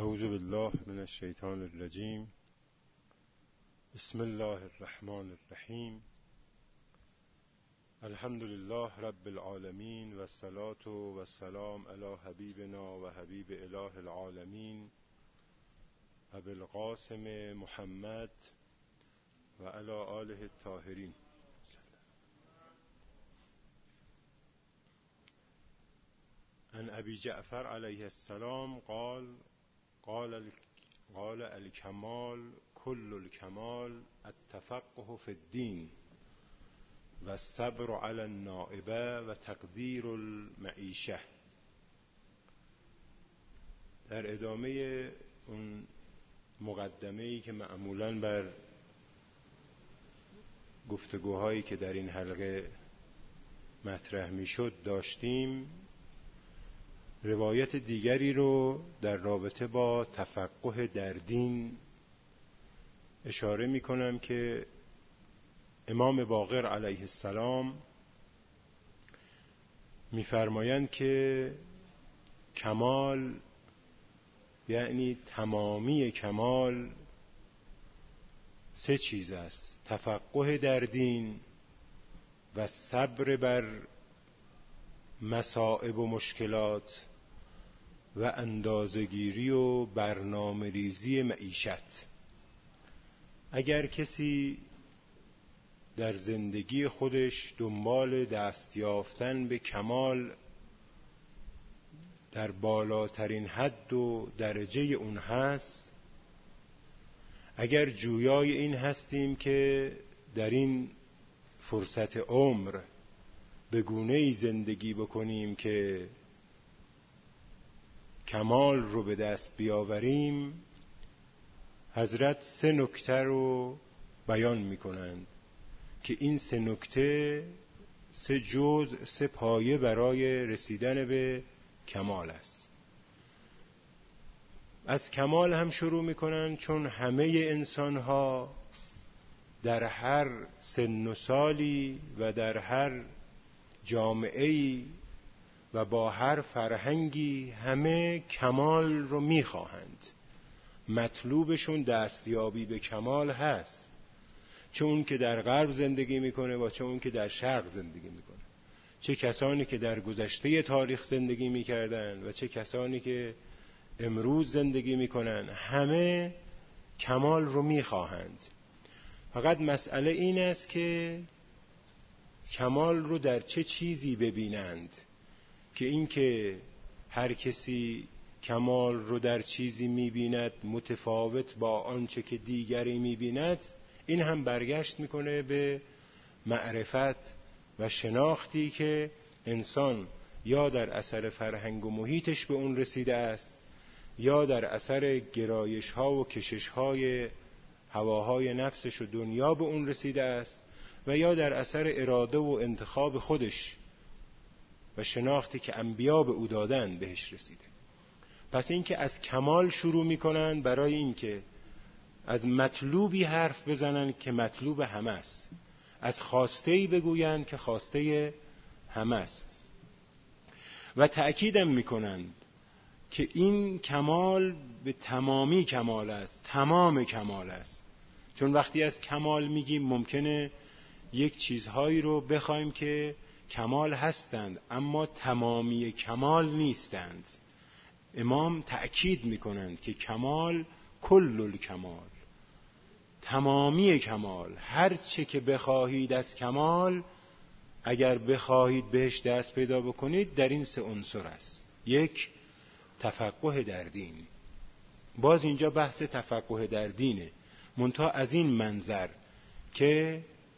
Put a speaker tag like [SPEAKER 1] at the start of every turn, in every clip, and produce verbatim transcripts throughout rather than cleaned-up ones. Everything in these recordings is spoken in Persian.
[SPEAKER 1] اعوذ بالله من الشیطان الرجیم. بسم الله الرحمن الرحیم. الحمد لله رب العالمین و الصلاة و السلام علی حبیبنا و حبیب اله العالمین ابی القاسم محمد و علی آله الطاهرین. عن ابی جعفر علیه السلام قال قال قال الکمال کل الکمال التفقه فی الدین و الصبر علی النائبه و تقدیر المعیشه. در ادامه اون مقدمه‌ای که معمولاً بر گفتگوهایی که در این حلقه مطرح میشد داشتیم، روایت دیگری رو در رابطه با تفقه در دین اشاره می کنم که امام باقر علیه السلام می‌فرمایند که کمال یعنی تمامی کمال سه چیز است: تفقه در دین و صبر بر مصائب و مشکلات و اندازه‌گیری و برنامه ریزی معیشت. اگر کسی در زندگی خودش دنبال دست یافتن به کمال در بالاترین حد و درجه اون هست، اگر جویای این هستیم که در این فرصت عمر به گونه‌ای زندگی بکنیم که کمال رو به دست بیاوریم، حضرت سه نکته رو بیان می‌کنند که این سه نکته سه جزء سه پایه برای رسیدن به کمال است. از کمال هم شروع می‌کنند چون همه انسان‌ها در هر سن و سالی و در هر جامعه‌ای و با هر فرهنگی همه کمال رو میخواهند. مطلوبشون دستیابی به کمال هست، چه اون که در غرب زندگی میکنه و چه اون که در شرق زندگی میکنه، چه کسانی که در گذشته تاریخ زندگی میکردن و چه کسانی که امروز زندگی میکنن، همه کمال رو میخواهند. فقط مسئله این است که کمال رو در چه چیزی ببینند، که این که هر کسی کمال رو در چیزی میبیند متفاوت با آنچه که دیگری میبیند، این هم برگشت میکنه به معرفت و شناختی که انسان یا در اثر فرهنگ و محیطش به اون رسیده است، یا در اثر گرایش ها و کشش های هواهای نفسش و دنیا به اون رسیده است، و یا در اثر اراده و انتخاب خودش و شناختی که انبیا به او دادن بهش رسیده. پس این که از کمال شروع میکنن برای این که از مطلوبی حرف بزنن که مطلوب همه است، از خواسته‌ای بگویند که خواسته همه است، و تأکیدم میکنند که این کمال به تمامی کمال است، تمام کمال است. چون وقتی از کمال میگیم ممکنه یک چیزهایی رو بخوایم که کمال هستند اما تمامی کمال نیستند. امام تأکید میکنند که کمال کل الکمال، تمامی کمال، هر چه که بخواهید از کمال اگر بخواهید بهش دست پیدا بکنید در این سه عنصر است. یک، تفقه در دین. باز اینجا بحث تفقه در دینه، منتها از این منظر که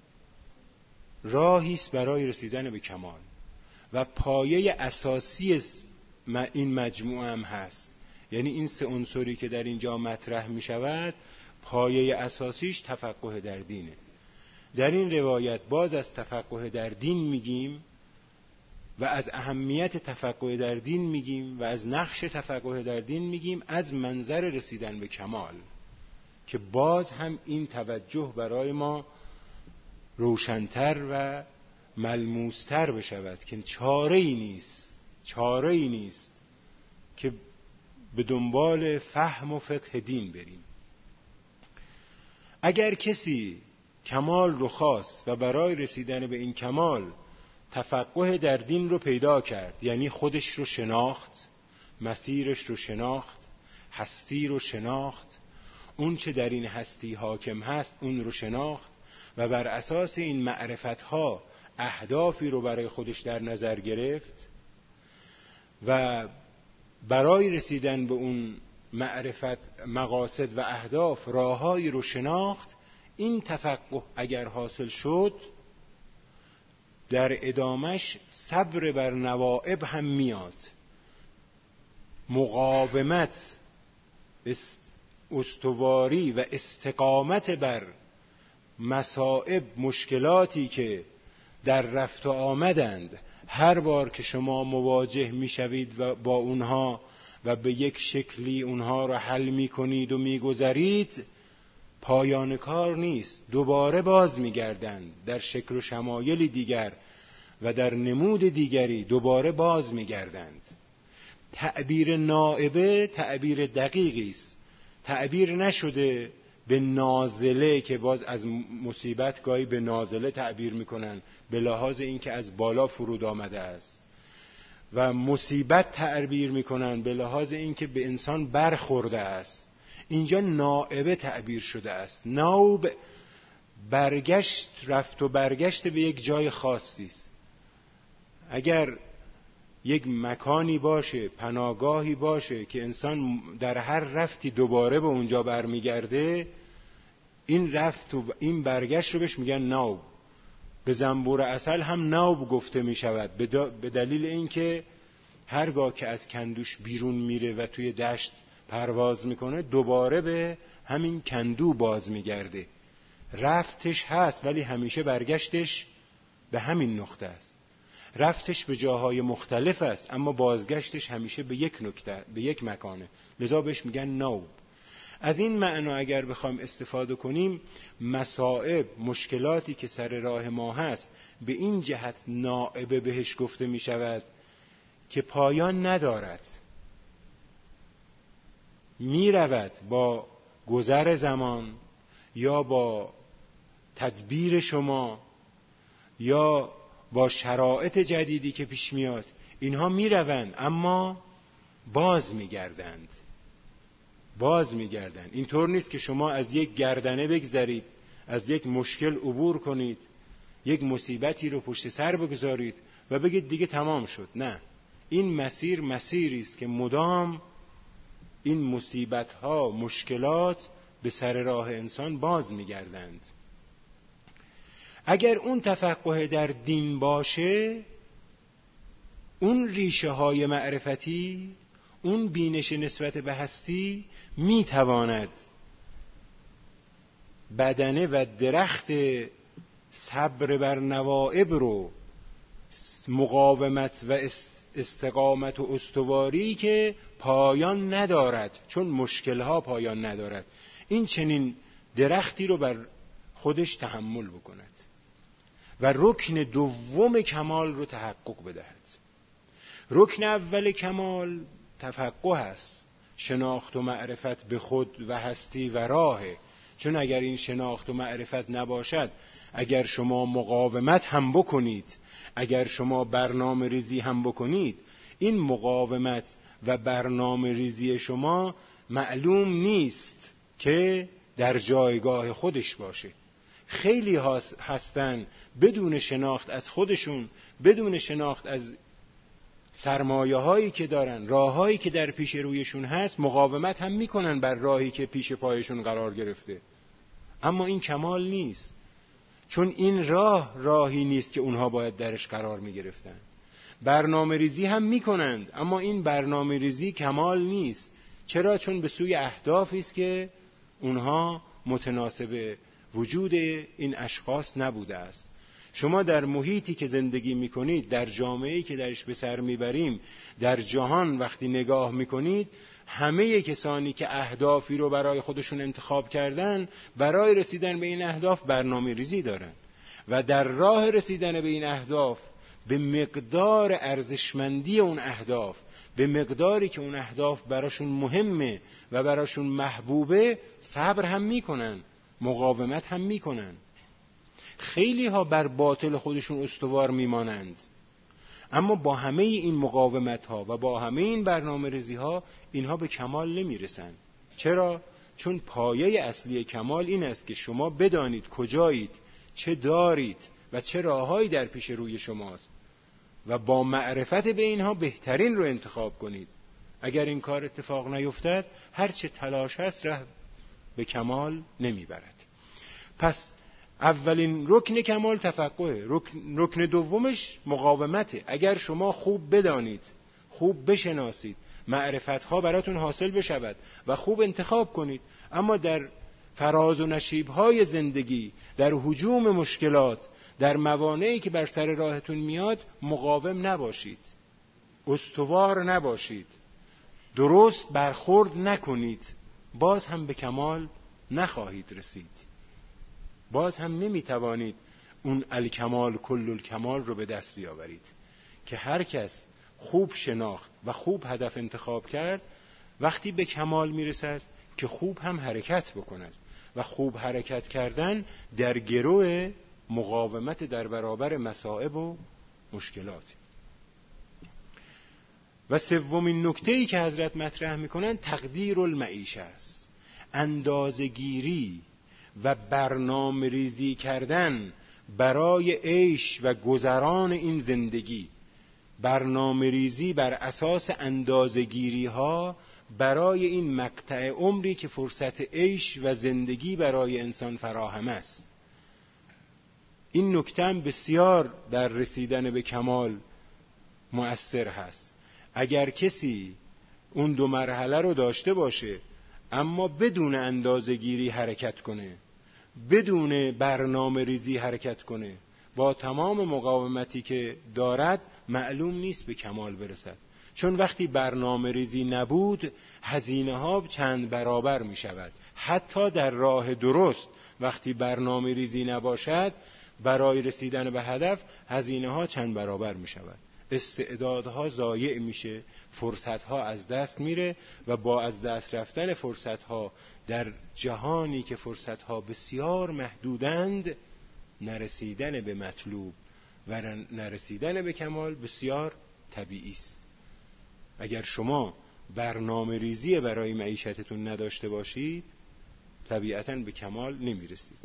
[SPEAKER 1] راهی است برای رسیدن به کمال و پایه اساسی این مجموعه هم هست. یعنی این سه عنصری که در اینجا مطرح می شود، پایه اساسیش تفقه در دینه. در این روایت باز از تفقه در دین میگیم و از اهمیت تفقه در دین میگیم و از نقش تفقه در دین میگیم از منظر رسیدن به کمال، که باز هم این توجه برای ما روشن‌تر و ملموس‌تر بشود که چاره‌ای نیست چاره‌ای نیست که به دنبال فهم و فقه دین بریم. اگر کسی کمال رو خواست و برای رسیدن به این کمال تفقه در دین رو پیدا کرد، یعنی خودش رو شناخت، مسیرش رو شناخت، هستی رو شناخت، اون چه در این هستی حاکم هست اون رو شناخت و بر اساس این معرفتها اهدافی رو برای خودش در نظر گرفت و برای رسیدن به اون معرفت مقاصد و اهداف راههایی رو شناخت، این تفقه اگر حاصل شد در ادامش صبر بر نوائب هم میاد، مقاومت، استواری و استقامت بر مصائب، مشکلاتی که در رفت و آمدند، هر بار که شما مواجه میشوید و با اونها و به یک شکلی اونها را حل میکنید و میگذرید، پایان کار نیست، دوباره باز میگردند در شکل و شمایل دیگر و در نمود دیگری دوباره باز میگردند. تعبیر نائبه تعبیر دقیقی است، تعبیر نشده به نازله که باز از مصیبت گاهی به نازله تعبیر میکنن به لحاظ اینکه از بالا فرود آمده است، و مصیبت تعبیر میکنن به لحاظ اینکه به انسان برخورده است. اینجا نائبه تعبیر شده است. نوب برگشت، رفت و برگشت به یک جای خاصی است. اگر یک مکانی باشه، پناهگاهی باشه که انسان در هر رفتی دوباره به اونجا برمیگرده، این رفت و این برگشت رو بهش میگن نوب. به زنبور عسل هم نوب گفته میشود به دلیل اینکه هرگاه که از کندوش بیرون میره و توی دشت پرواز میکنه دوباره به همین کندو باز میگرده. رفتش هست ولی همیشه برگشتش به همین نقطه است. رفتش به جاهای مختلف است اما بازگشتش همیشه به یک نکته، به یک مکانه، لذا بهش میگن نوب. از این معنا اگر بخوایم استفاده کنیم، مصائب، مشکلاتی که سر راه ما هست به این جهت نائبه بهش گفته میشود که پایان ندارد، میرود با گذر زمان یا با تدبیر شما یا با شرایط جدیدی که پیش میاد، اینها میروند اما باز میگردند. باز میگردند. اینطور نیست که شما از یک گردنه بگذرید، از یک مشکل عبور کنید، یک مصیبتی رو پشت سر بگذارید و بگید دیگه تمام شد. نه، این مسیر مسیری است که مدام این مصیبت‌ها، مشکلات به سر راه انسان باز میگردند. اگر اون تفقه در دین باشه، اون ریشه های معرفتی، اون بینش نسبت به هستی میتواند بدنه و درخت صبر بر نوائب رو، مقاومت و استقامت و استواری که پایان ندارد، چون مشکلها پایان ندارد، این چنین درختی رو بر خودش تحمل بکند و رکن دوم کمال رو تحقق بدهد. رکن اول کمال تفقه است، شناخت و معرفت به خود و هستی و راهه. چون اگر این شناخت و معرفت نباشد، اگر شما مقاومت هم بکنید، اگر شما برنامه ریزی هم بکنید، این مقاومت و برنامه ریزی شما معلوم نیست که در جایگاه خودش باشه. خیلی هستن بدون شناخت از خودشون، بدون شناخت از سرمایه هایی که دارن، راه هایی که در پیش رویشون هست، مقاومت هم میکنن بر راهی که پیش پایشون قرار گرفته، اما این کمال نیست، چون این راه راهی نیست که اونها باید درش قرار میگرفتن. برنامه ریزی هم میکنند اما این برنامه ریزی کمال نیست. چرا؟ چون به سوی اهدافی است که اونها متناسب وجود این اشخاص نبوده است. شما در محیطی که زندگی میکنید، در جامعه‌ای که درش به سر میبریم، در جهان وقتی نگاه میکنید، همه کسانی که اهدافی رو برای خودشون انتخاب کردن، برای رسیدن به این اهداف برنامه ریزی دارن و در راه رسیدن به این اهداف به مقدار ارزشمندی اون اهداف، به مقداری که اون اهداف براشون مهمه و براشون محبوبه صبر هم میکنن، مقاومت هم میکنن. خیلی ها بر باطل خودشون استوار میمانند، اما با همه این مقاومت ها و با همه این برنامه ریزی ها اینها به کمال نمیرسن. چرا؟ چون پایه اصلی کمال این است که شما بدانید کجایید، چه دارید و چه راههایی در پیش روی شماست و با معرفت به اینها بهترین رو انتخاب کنید. اگر این کار اتفاق نیفتد هر چه تلاش هست ره به کمال نمیبرد. پس اولین رکن کمال تفقهه. رکن, رکن دومش مقاومته. اگر شما خوب بدانید، خوب بشناسید، معرفتها براتون حاصل بشود و خوب انتخاب کنید، اما در فراز و نشیب‌های زندگی، در هجوم مشکلات، در موانعی که بر سر راهتون میاد مقاوم نباشید، استوار نباشید، درست برخورد نکنید، باز هم به کمال نخواهید رسید. باز هم نمیتوانید اون الکمال کل الکمال رو به دست بیاورید که هر کس خوب شناخت و خوب هدف انتخاب کرد وقتی به کمال میرسد که خوب هم حرکت بکند و خوب حرکت کردن در گروه مقاومت در برابر مصائب و مشکلات. و سومین نکته‌ای که حضرت مطرح میکنن تقدیر المعیشه است. اندازه‌گیری و برنامه ریزی کردن برای عیش و گذران این زندگی، برنامه ریزی بر اساس اندازه‌گیری ها برای این مقطع عمری که فرصت عیش و زندگی برای انسان فراهم است. این نکته هم بسیار در رسیدن به کمال مؤثر هست. اگر کسی اون دو مرحله رو داشته باشه اما بدون اندازه‌گیری حرکت کنه، بدون برنامه ریزی حرکت کنه، با تمام مقاومتی که دارد معلوم نیست به کمال برسد. چون وقتی برنامه ریزی نبود هزینه ها چند برابر می شود. حتی در راه درست وقتی برنامه ریزی نباشد برای رسیدن به هدف هزینه ها چند برابر می شود. استعدادها ضایع میشه، فرصتها از دست میره و با از دست رفتن فرصتها در جهانی که فرصتها بسیار محدودند نرسیدن به مطلوب و نرسیدن به کمال بسیار طبیعی است. اگر شما برنامه ریزی برای معیشتتون نداشته باشید طبیعتاً به کمال نمیرسید.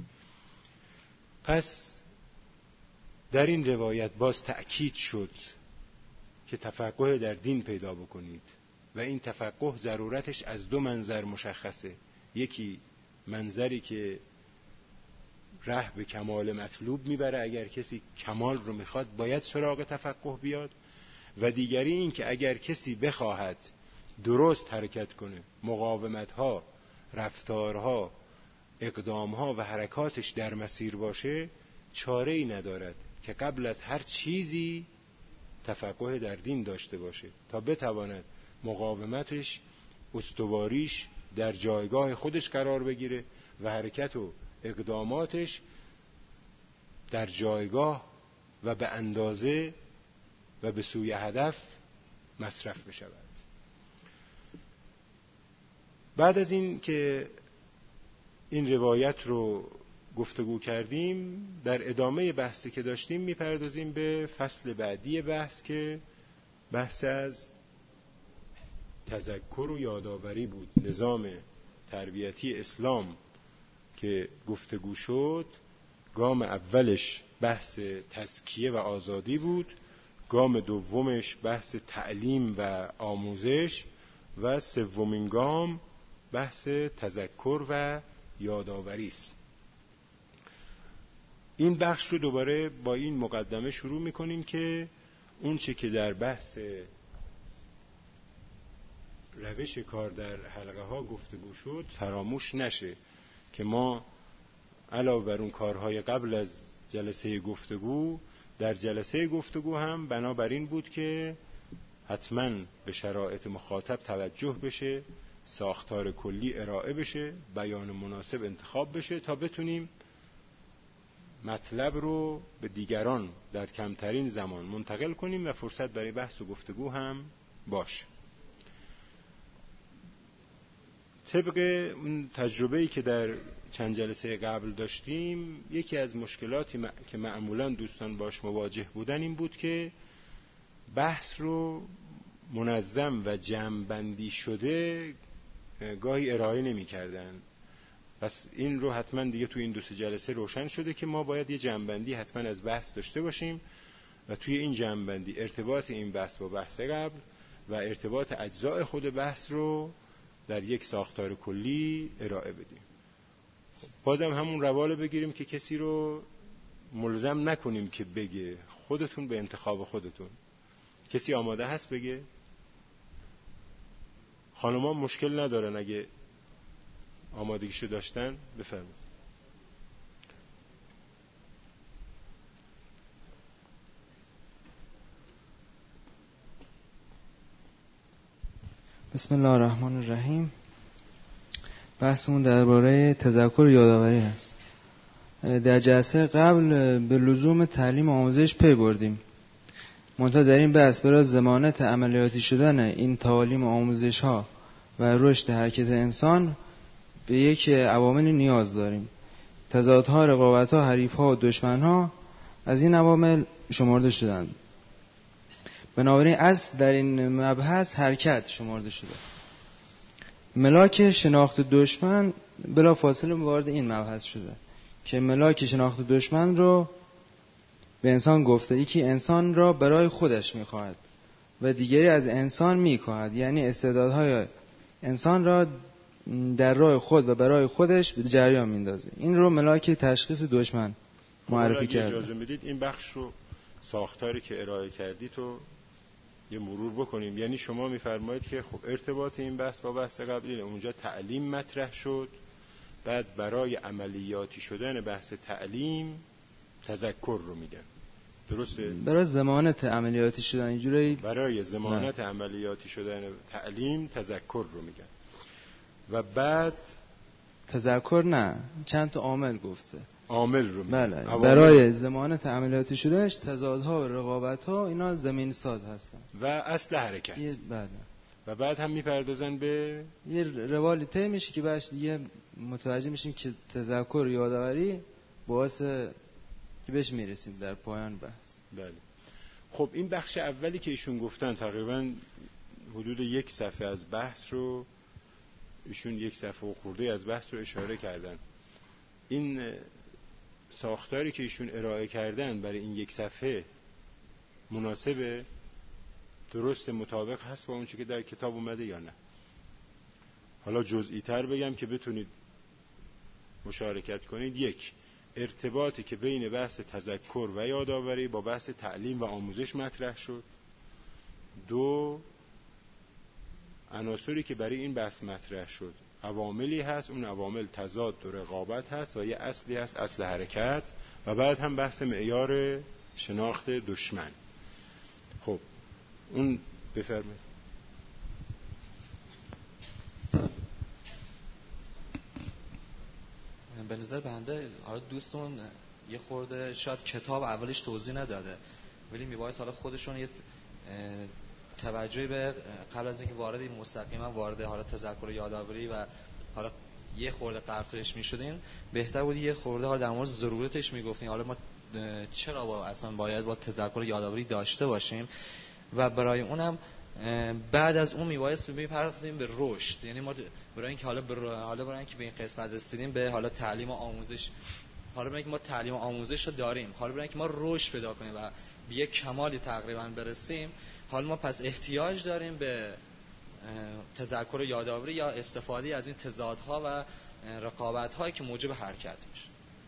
[SPEAKER 1] پس در این روایت باز تأکید شد که تفقه در دین پیدا بکنید و این تفقه ضرورتش از دو منظر مشخصه. یکی منظری که ره به کمال مطلوب میبره، اگر کسی کمال رو میخواد باید سراغ تفقه بیاد، و دیگری این که اگر کسی بخواهد درست حرکت کنه، مقاومتها، رفتارها، اقدامها و حرکاتش در مسیر باشه، چاره‌ای ندارد که قبل از هر چیزی تفقه در دین داشته باشه تا بتواند مقاومتش، استواریش در جایگاه خودش قرار بگیره و حرکت و اقداماتش در جایگاه و به اندازه و به سوی هدف مصرف بشود. بعد از این که این روایت رو گفتگو کردیم، در ادامه بحثی که داشتیم میپردازیم به فصل بعدی بحث که بحث از تذکر و یادآوری بود. نظام تربیتی اسلام که گفتگو شد، گام اولش بحث تزکیه و آزادی بود، گام دومش بحث تعلیم و آموزش و سومین گام بحث تذکر و یادآوری است. این بخش رو دوباره با این مقدمه شروع میکنیم که اون چه که در بحث روش کار در حلقه ها گفتگو شد فراموش نشه که ما علاوه بر اون کارهای قبل از جلسه گفتگو، در جلسه گفتگو هم بنابراین بود که حتما به شرایط مخاطب توجه بشه، ساختار کلی ارائه بشه، بیان مناسب انتخاب بشه تا بتونیم مطلب رو به دیگران در کمترین زمان منتقل کنیم و فرصت برای بحث و گفتگو هم باشه. طبق اون تجربه‌ای که در چند جلسه قبل داشتیم، یکی از مشکلاتی م... که معمولاً دوستان باش مواجه بودن این بود که بحث رو منظم و جمع‌بندی شده گاهی ارائه نمی‌کردن. پس این رو حتما دیگه تو این دو سه جلسه روشن شده که ما باید یه جمع‌بندی حتما از بحث داشته باشیم و توی این جمع‌بندی ارتباط این بحث با بحث قبل و ارتباط اجزاء خود بحث رو در یک ساختار کلی ارائه بدیم. بازم همون روال بگیریم که کسی رو ملزم نکنیم که بگه، خودتون به انتخاب خودتون. کسی آماده هست بگه؟ خانوما مشکل ندارن اگه آمادگیشو داشتن بفرمایید.
[SPEAKER 2] بسم الله الرحمن الرحیم. بحثمون درباره تذکر و یادآوری هست. در جلسه قبل به لزوم تعلیم و آموزش پی بردیم. منتها در این بحث برای ضمانت عملیاتی شدن این تعالیم و آموزش ها و رشد حرکت انسان به یک عوامل نیاز داریم. تضادها، رقابتها، حریفها و دشمنها از این عوامل شمرده شدند. بنابراین اصل در این مبحث حرکت شمرده شده. ملاک شناخت دشمن بلا فاصله وارد این مبحث شده که ملاک شناخت دشمن رو به انسان گفته یکی انسان را برای خودش میخواهد و دیگری از انسان میخواهد، یعنی استعدادهای انسان را در راه خود و برای خودش به جریان میندازه. این رو ملاک تشخیص دشمن معرفی کرده.
[SPEAKER 1] اجازه میدید این بخش رو ساختاری که ارائه کردی تو یه مرور بکنیم. یعنی شما میفرمایید که خب ارتباط این بحث با بحث قبلی، اونجا تعلیم مطرح شد، بعد برای عملیاتی شدن بحث تعلیم تذکر رو میگن، درسته؟
[SPEAKER 2] برای ضمانت عملیاتی شدن اینجوری،
[SPEAKER 1] برای ضمانت عملیاتی شدن تعلیم تذکر رو میگن. و بعد
[SPEAKER 2] تذکر نه، چند تا عامل گفته.
[SPEAKER 1] عامل رو میگن.
[SPEAKER 2] بله. برای ضمانت عملیاتی شدنش تضادها و رقابتها اینا زمین ساز هستن
[SPEAKER 1] و اصل حرکت.
[SPEAKER 2] بله.
[SPEAKER 1] و بعد هم میپردازن به
[SPEAKER 2] یه روالی طی میشه که بعدش دیگه متوجه میشیم که تذکر و یادآوری باعث که بهش میرسیم در پایان بحث.
[SPEAKER 1] بله. خب این بخش اولی که ایشون گفتن تقریبا حدود یک صفحه از بحث رو ایشون یک صفحه و خورده از بحث رو اشاره کردن. این ساختاری که ایشون ارائه کردن برای این یک صفحه مناسبه؟ درست مطابق هست با اون چیزی که در کتاب اومده یا نه؟ حالا جزئی تر بگم که بتونید مشارکت کنید. یک، ارتباطی که بین بحث تذکر و یادآوری با بحث تعلیم و آموزش مطرح شد. دو، عناصری که برای این بحث مطرح شد عواملی هست، اون عوامل تضاد و رقابت هست و یه اصلی هست، اصل حرکت. و بعد هم بحث معیار شناخت دشمن. خب اون بفرمایید.
[SPEAKER 3] به نظر بنده حالا دوستون یه خورده شاید کتاب اولش توضیح نداده، ولی میبایست حالا خودشون یه توجهی به قبل از اینکه وارد این مستقیما وارد حالا تذکر و یادآوری و حالا یه خورده قرطش میشدین، بهتر بود یه خورده حالا در مورد ضرورتش میگفتین. حالا ما چرا با اصلا باید با تذکر و یادآوری داشته باشیم و برای اونم بعد از اون میبایست بپردازیم به رشد. یعنی ما برای اینکه حالا برای حالا برای اینکه به این قسمت رسیدیم به حالا تعلیم و آموزش، حالا برای اینکه ما تعلیم و آموزش رو داریم، حالا برای اینکه ما رشد پیدا کنیم و به یک کمالی تقریبا برسیم، حالا ما پس احتیاج داریم به تذکر و یادآوری یا استفاده از این تضادها و رقابت‌هایی که موجب حرکت میشه.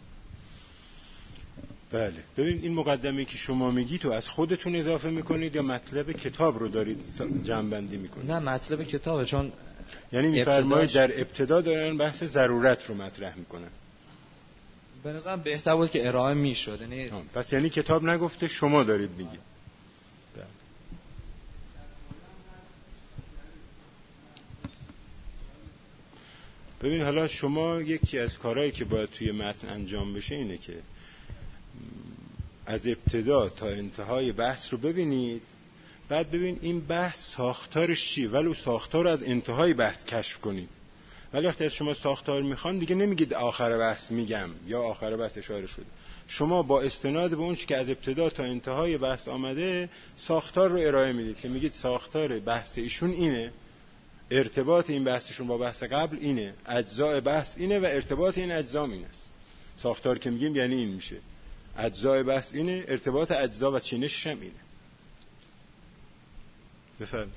[SPEAKER 1] بله. ببین این مقدمه که شما میگی تو از خودتون اضافه میکنید یا مطلب کتاب رو دارید جمع‌بندی میکنید؟
[SPEAKER 3] نه، مطلب کتابه. چون
[SPEAKER 1] یعنی میفرمایید در ابتدا دارن بحث ضرورت رو مطرح میکنن.
[SPEAKER 3] به نظرم بهتر بود که ارائه میشد. یعنی
[SPEAKER 1] پس یعنی کتاب نگفته، شما دارید میگید. بله. ببین حالا شما یکی از کارهایی که باید توی متن انجام بشه اینه که از ابتدا تا انتهای بحث رو ببینید، بعد ببین این بحث ساختارش چیه، ولو ساختار رو از انتهای بحث کشف کنید ولی وقتی از شما ساختار میخوان دیگه نمیگید آخر بحث میگم یا آخر بحث اشاره شد. شما با استناد به اون چیزی که از ابتدا تا انتهای بحث آمده ساختار رو ارائه میدید که میگید ساختار بحث ایشون اینه، ارتباط این بحثشون با بحث قبل اینه، اجزای بحث اینه و ارتباط این اجزا این است. ساختار که میگیم یعنی این میشه، اجزای بحث اینه، ارتباط اجزا و چینشش هم اینه. بفرمایید.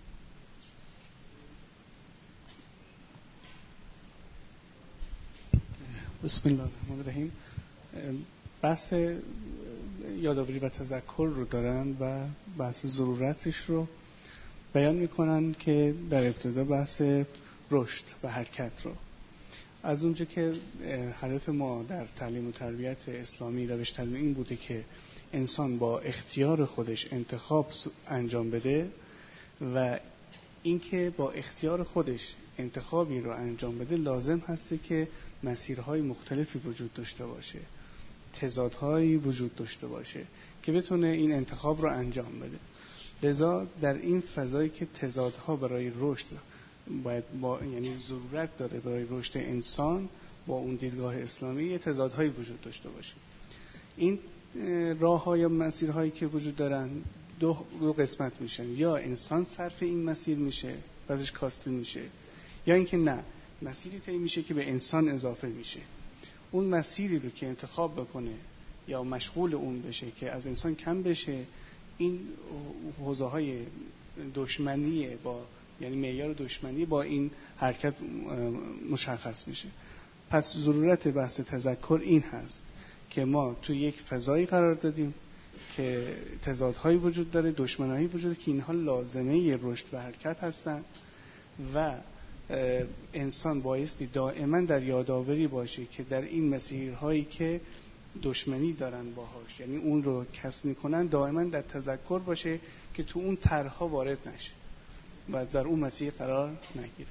[SPEAKER 4] بسم الله الرحمن الرحیم. بحث یادآوری و تذکر رو دارن و بحث ضرورتش رو بیان میکنن که در ابتدا بحث رشد و حرکت رو از اونجا که هدف ما در تعلیم و تربیت اسلامی روش تعلیم این بوده که انسان با اختیار خودش انتخاب انجام بده و اینکه با اختیار خودش انتخابی رو انجام بده لازم هسته که مسیرهای مختلفی وجود داشته باشه، تضادهایی وجود داشته باشه که بتونه این انتخاب رو انجام بده. لذا در این فضایی که تضادها برای رشد باید با یعنی ضرورت داره برای رشد انسان با اون دیدگاه اسلامی یه تضادهایی وجود داشته باشه. این راه‌ها یا مسیرهایی که وجود دارن دو, دو قسمت میشن، یا انسان صرف این مسیر میشه ازش کاسته میشه، یا اینکه نه مسیری طی میشه که به انسان اضافه میشه. اون مسیری رو که انتخاب بکنه یا مشغول اون بشه که از انسان کم بشه، این حوزه های دشمنی با یعنی معیار دشمنی با این حرکت مشخص میشه. پس ضرورت بحث تذکر این هست که ما تو یک فضایی قرار دادیم که تضادهایی وجود داره، دشمنایی وجود داره که اینها لازمه رشد و حرکت هستن و انسان بایستی دائما در یادآوری باشه که در این مسیرهایی که دشمنی دارن باهاش یعنی اون رو کسب میکنن دائما در تذکر باشه که تو اون طرح‌ها وارد نشه و در اون مسیر قرار نگیره.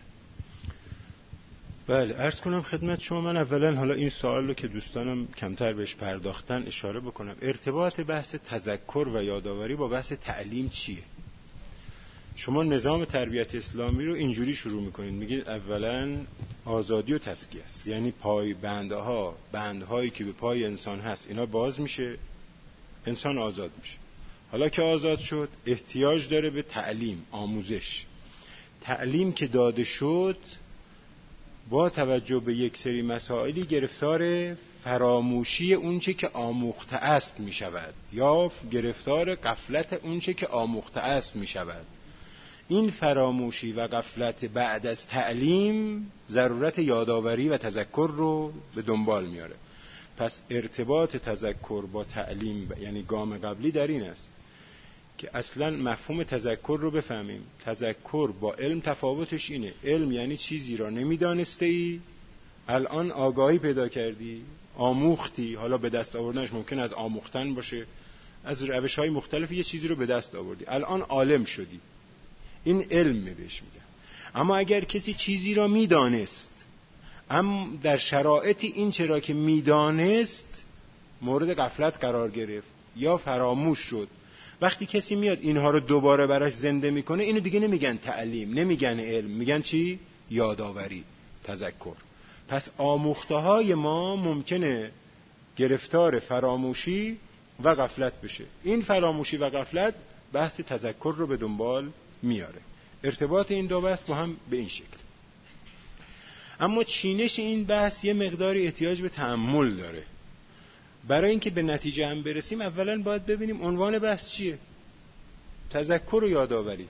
[SPEAKER 1] بله، عرض کنم خدمت شما، من اولا حالا این سوال رو که دوستانم کمتر بهش پرداختن اشاره بکنم. ارتباط بحث تذکر و یادآوری با بحث تعلیم چیه؟ شما نظام تربیت اسلامی رو اینجوری شروع میکنید، میگید اولا آزادی و تزکیه است، یعنی پای بندها بندهایی که به پای انسان هست اینا باز میشه، انسان آزاد میشه. حالا که آزاد شد احتیاج داره به تعلیم، آموزش. تعلیم که داده شد با توجه به یک سری مسائلی گرفتار فراموشی اونچه که آموخته است میشود یا گرفتار غفلت اونچه که آموخته است میشود. این فراموشی و غفلت بعد از تعلیم ضرورت یادآوری و تذکر رو به دنبال میاره. پس ارتباط تذکر با تعلیم یعنی گام قبلی در این است که اصلا مفهوم تذکر رو بفهمیم. تذکر با علم تفاوتش اینه، علم یعنی چیزی را نمیدانسته ای الان آگاهی پیدا کردی، آموختی، حالا به دست آوردنش ممکن از آموختن باشه، از روش‌های مختلف یه چیزی رو به دست آوردی، الان عالم شدی، این علم بهش میگن. اما اگر کسی چیزی را میدانست اما در شرایطی این چرا که میدانست مورد غفلت قرار گرفت یا فراموش شد، وقتی کسی میاد اینها رو دوباره براش زنده میکنه اینو دیگه نمیگن تعلیم، نمیگن علم، میگن چی؟ یادآوری، تذکر. پس آموخته های ما ممکنه گرفتار فراموشی و غفلت بشه. این فراموشی و غفلت بحث تذکر رو به دنبال میاره. ارتباط این دو بحث با هم به این شکل. اما چینش این بحث یه مقداری احتیاج به تأمل داره. برای اینکه به نتیجه هم برسیم اولا باید ببینیم عنوان بحث چیه. تذکر و یادآوری.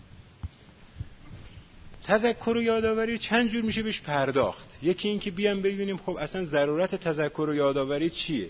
[SPEAKER 1] تذکر و یادآوری چند جور میشه بهش پرداخت. یکی این که بیام ببینیم خب اصلا ضرورت تذکر و یادآوری چیه.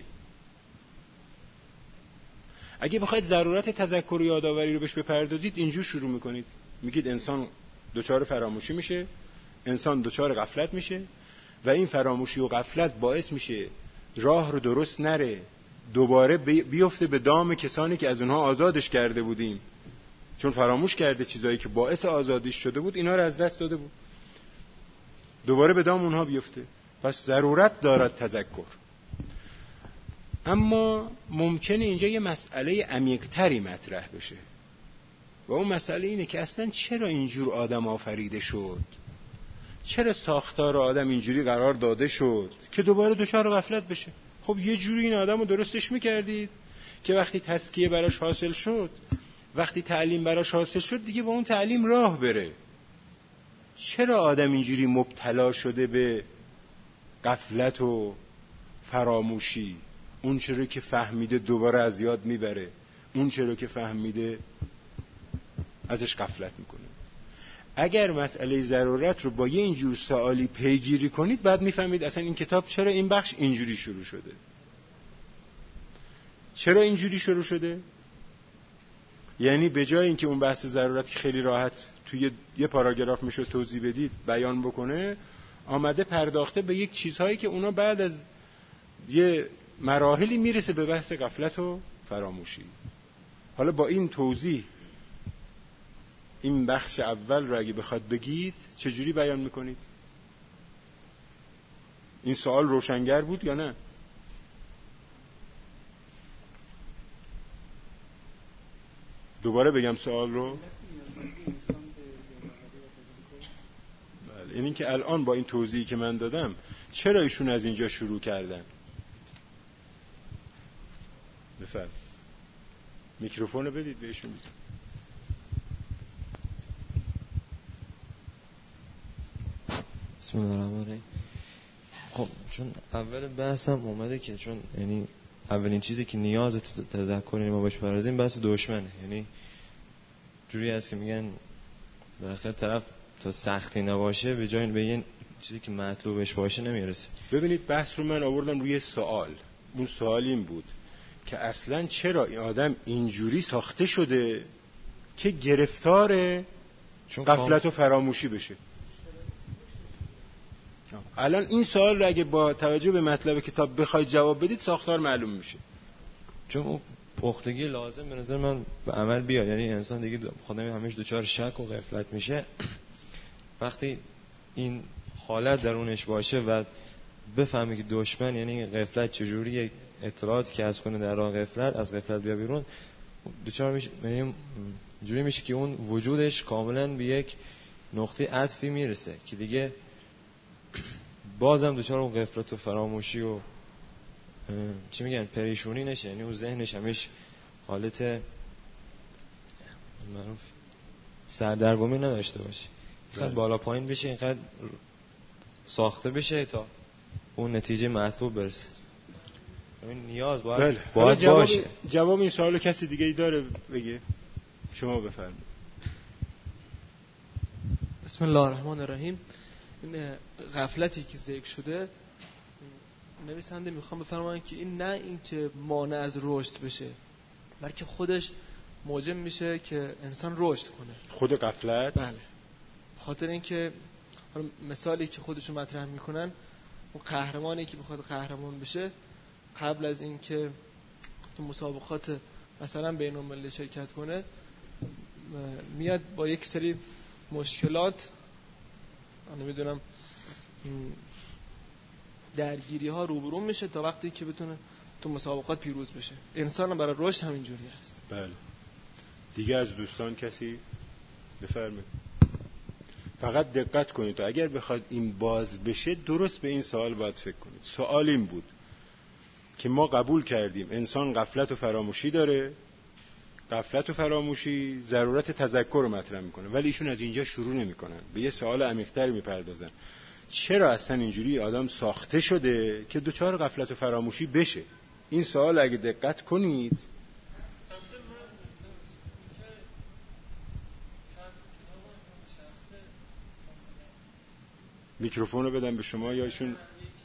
[SPEAKER 1] اگه بخواید ضرورت تذکر و یادآوری رو بهش بپردازید اینجور شروع میکنید، میگید انسان دچار فراموشی میشه، انسان دچار غفلت میشه و این فراموشی و غفلت باعث میشه راه رو درست نره، دوباره بیفته به دام کسانی که از اونها آزادش کرده بودیم، چون فراموش کرده چیزایی که باعث آزادیش شده بود اینا رو از دست داده بود، دوباره به دام اونها بیفته. پس ضرورت دارد تذکر. اما ممکنه اینجا یه مسئله عمیق‌تری مطرح بشه و اون مسئله اینه که اصلا چرا اینجور آدم آفریده شد؟ چرا ساختار آدم اینجوری قرار داده شد که دوباره دچار غفلت بشه؟ خب یه جوری این آدمو درستش میکردید که وقتی تزکیه براش حاصل شد، وقتی تعلیم براش حاصل شد، دیگه با اون تعلیم راه بره. چرا آدم اینجوری مبتلا شده به غفلت و فراموشی؟ اون چرا که فهمیده دوباره از یاد میبره، اون چرا که فهمیده ازش غفلت میکنه. اگر مسئله ضرورت رو با یه اینجور سوالی پیگیری کنید، بعد میفهمید اصلا این کتاب چرا این بخش اینجوری شروع شده. چرا اینجوری شروع شده؟ یعنی به جای اینکه اون بحث ضرورت که خیلی راحت توی یه پاراگراف میشه توضیح بدید بیان بکنه، آمده پرداخته به یک چیزهایی که اونا بعد از یه مراحلی میرسه به بحث غفلت و فراموشی. حالا با این توضیح این بخش اول رو اگه بخواد بگید چجوری بیان میکنید؟ این سوال روشنگر بود یا نه؟ دوباره بگم سوال رو. بله، این که الان با این توضیحی که من دادم چرا ایشون از اینجا شروع کردن؟ بفرم میکروفون رو بدید بهشون. بزن.
[SPEAKER 5] بسم الله الرحمن الرحیم. خب چون اول بحثم اومده که چون یعنی اولین چیزی که نیاز تو تذکر ما باش پردازیم بحث دشمنه. یعنی جوری هست که میگن بالاخره طرف تا سختی نباشه به جای به یه چیزی که مطلوبش باشه نمیرسه.
[SPEAKER 1] ببینید بحث رو من آوردم روی سوال. اون سوال این بود که اصلا چرا این آدم اینجوری ساخته شده که گرفتار غفلت و فراموشی بشه. الان این سوال رو اگه با توجه به مطلب کتاب بخواید جواب بدید ساختار معلوم میشه.
[SPEAKER 5] چون اون پختگی لازم به نظر من به عمل بیاد. یعنی انسان دیگه خودم همیشه دچار شک و غفلت میشه وقتی این حالت درونش باشه و بفهمه که دشمن یعنی غفلت چجوری اطلاعات که از کنه در راه غفلت از غفلت بیا بیرون، دچار میشه یعنی جوری میشه که اون وجودش کاملا به یک نقطه عطفی میرسه که دیگه بازم دچار اون غفلت و فراموشی و چی میگن پریشونی نشه. یعنی اون ذهنش همیشه حالت معروف سردرگمی نداشته باشه، اینقدر بالا پایین بشه، اینقدر ساخته بشه تا اون نتیجه مطلوب برسه. این نیاز باید,
[SPEAKER 1] بله.
[SPEAKER 5] باید
[SPEAKER 1] جواب
[SPEAKER 5] باشه.
[SPEAKER 1] جواب این سوالو کسی دیگه ای داره بگه؟ شما بفرمایید.
[SPEAKER 6] بسم الله الرحمن الرحیم. این غفلتی که ذکر شده نویسنده میخوام بفرماین که این نه این که مانع از رشد بشه، بلکه خودش موجب میشه که انسان رشد کنه.
[SPEAKER 1] خود غفلت؟
[SPEAKER 6] بله. خاطر اینکه مثالی که خودشون مطرح میکنن، اون قهرمانی که بخواد قهرمان بشه قبل از اینکه تو مسابقات مثلا بین المللی شرکت کنه میاد با یک سری مشکلات، من نمیدونم درگیری ها روبرو میشه تا وقتی که بتونه تو مسابقات پیروز بشه. انسان برای رشد همینجوری هست.
[SPEAKER 1] بله. دیگه از دوستان کسی بفرمایید. فقط دقت کنید تا اگر بخواد این باز بشه درست به این سوال باید فکر کنید. سوال این بود که ما قبول کردیم انسان غفلت و فراموشی داره، غفلت و فراموشی ضرورت تذکر رو مطرح میکنه، ولی ایشون از اینجا شروع نمیکنن، به یه سوال عمیق‌تر میپردازن. چرا اصلا اینجوری آدم ساخته شده که دوچار غفلت و فراموشی بشه؟ این سوال اگه دقت کنید میکروفون رو بدم به شما یا ایشون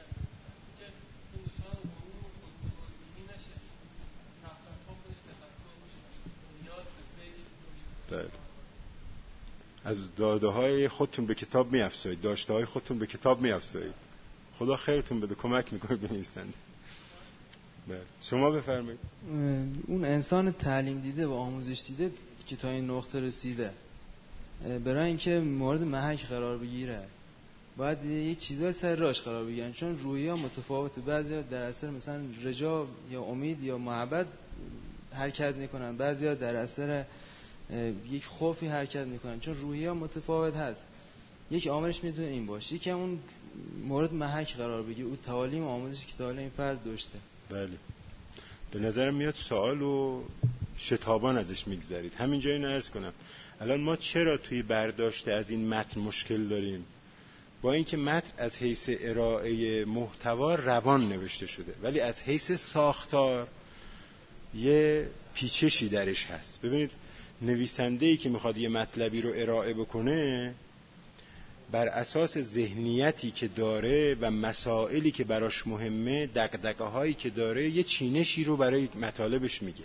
[SPEAKER 1] بله. از داده های خودتون به کتاب می افزایید، داشته های خودتون به کتاب می افزایید. خدا خیرتون بده، کمک میکنه بنویسنده. بله. شما بفرمایید.
[SPEAKER 2] اون انسان تعلیم دیده و آموزش دیده که تا این نقطه رسیده، برای اینکه مورد محک قرار بگیره باید یه چیزای سر راش قرار بگیرن، چون روحیه متفاوته. بعضیا در اثر مثلا رجا یا امید یا محبت حرکت میکنن، بعضیا در اثر یک خوفی حرکت میکنن، چون روحیه متفاوت هست. یک عاملش میتونه این باشه که اون مورد محک قرار بگیره، اون تعالیم آموزشی که تا حالا این فرد داشته.
[SPEAKER 1] بله، به نظرم میاد سوال و شتابان ازش میگذرید. همین جایی عرض کنم الان ما چرا توی برداشت از این متن مشکل داریم؟ با اینکه متن از حیث ارائه محتوا روان نوشته شده، ولی از حیث ساختار یه پیچشی درش هست. ببینید نویسنده‌ای که میخواد یه مطلبی رو ارائه بکنه، بر اساس ذهنیتی که داره و مسائلی که براش مهمه، دغدغه‌هایی که داره، یه چینشی رو برای مطالبش میگه.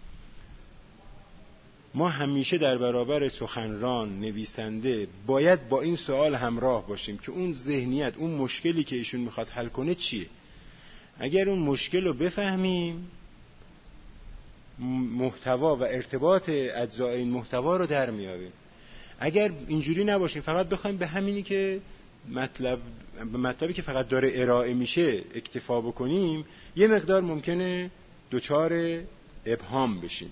[SPEAKER 1] ما همیشه در برابر سخنران، نویسنده باید با این سوال همراه باشیم که اون ذهنیت، اون مشکلی که ایشون میخواد حل کنه چیه. اگر اون مشکل رو بفهمیم، محتوا و ارتباط اجزای این محتوا رو در میاریم. اگر اینجوری نباشیم، فقط بخوایم به همینی که مطلب به مطلبی که فقط داره ارائه میشه اکتفا بکنیم، یه مقدار ممکنه دوچار ابهام بشیم.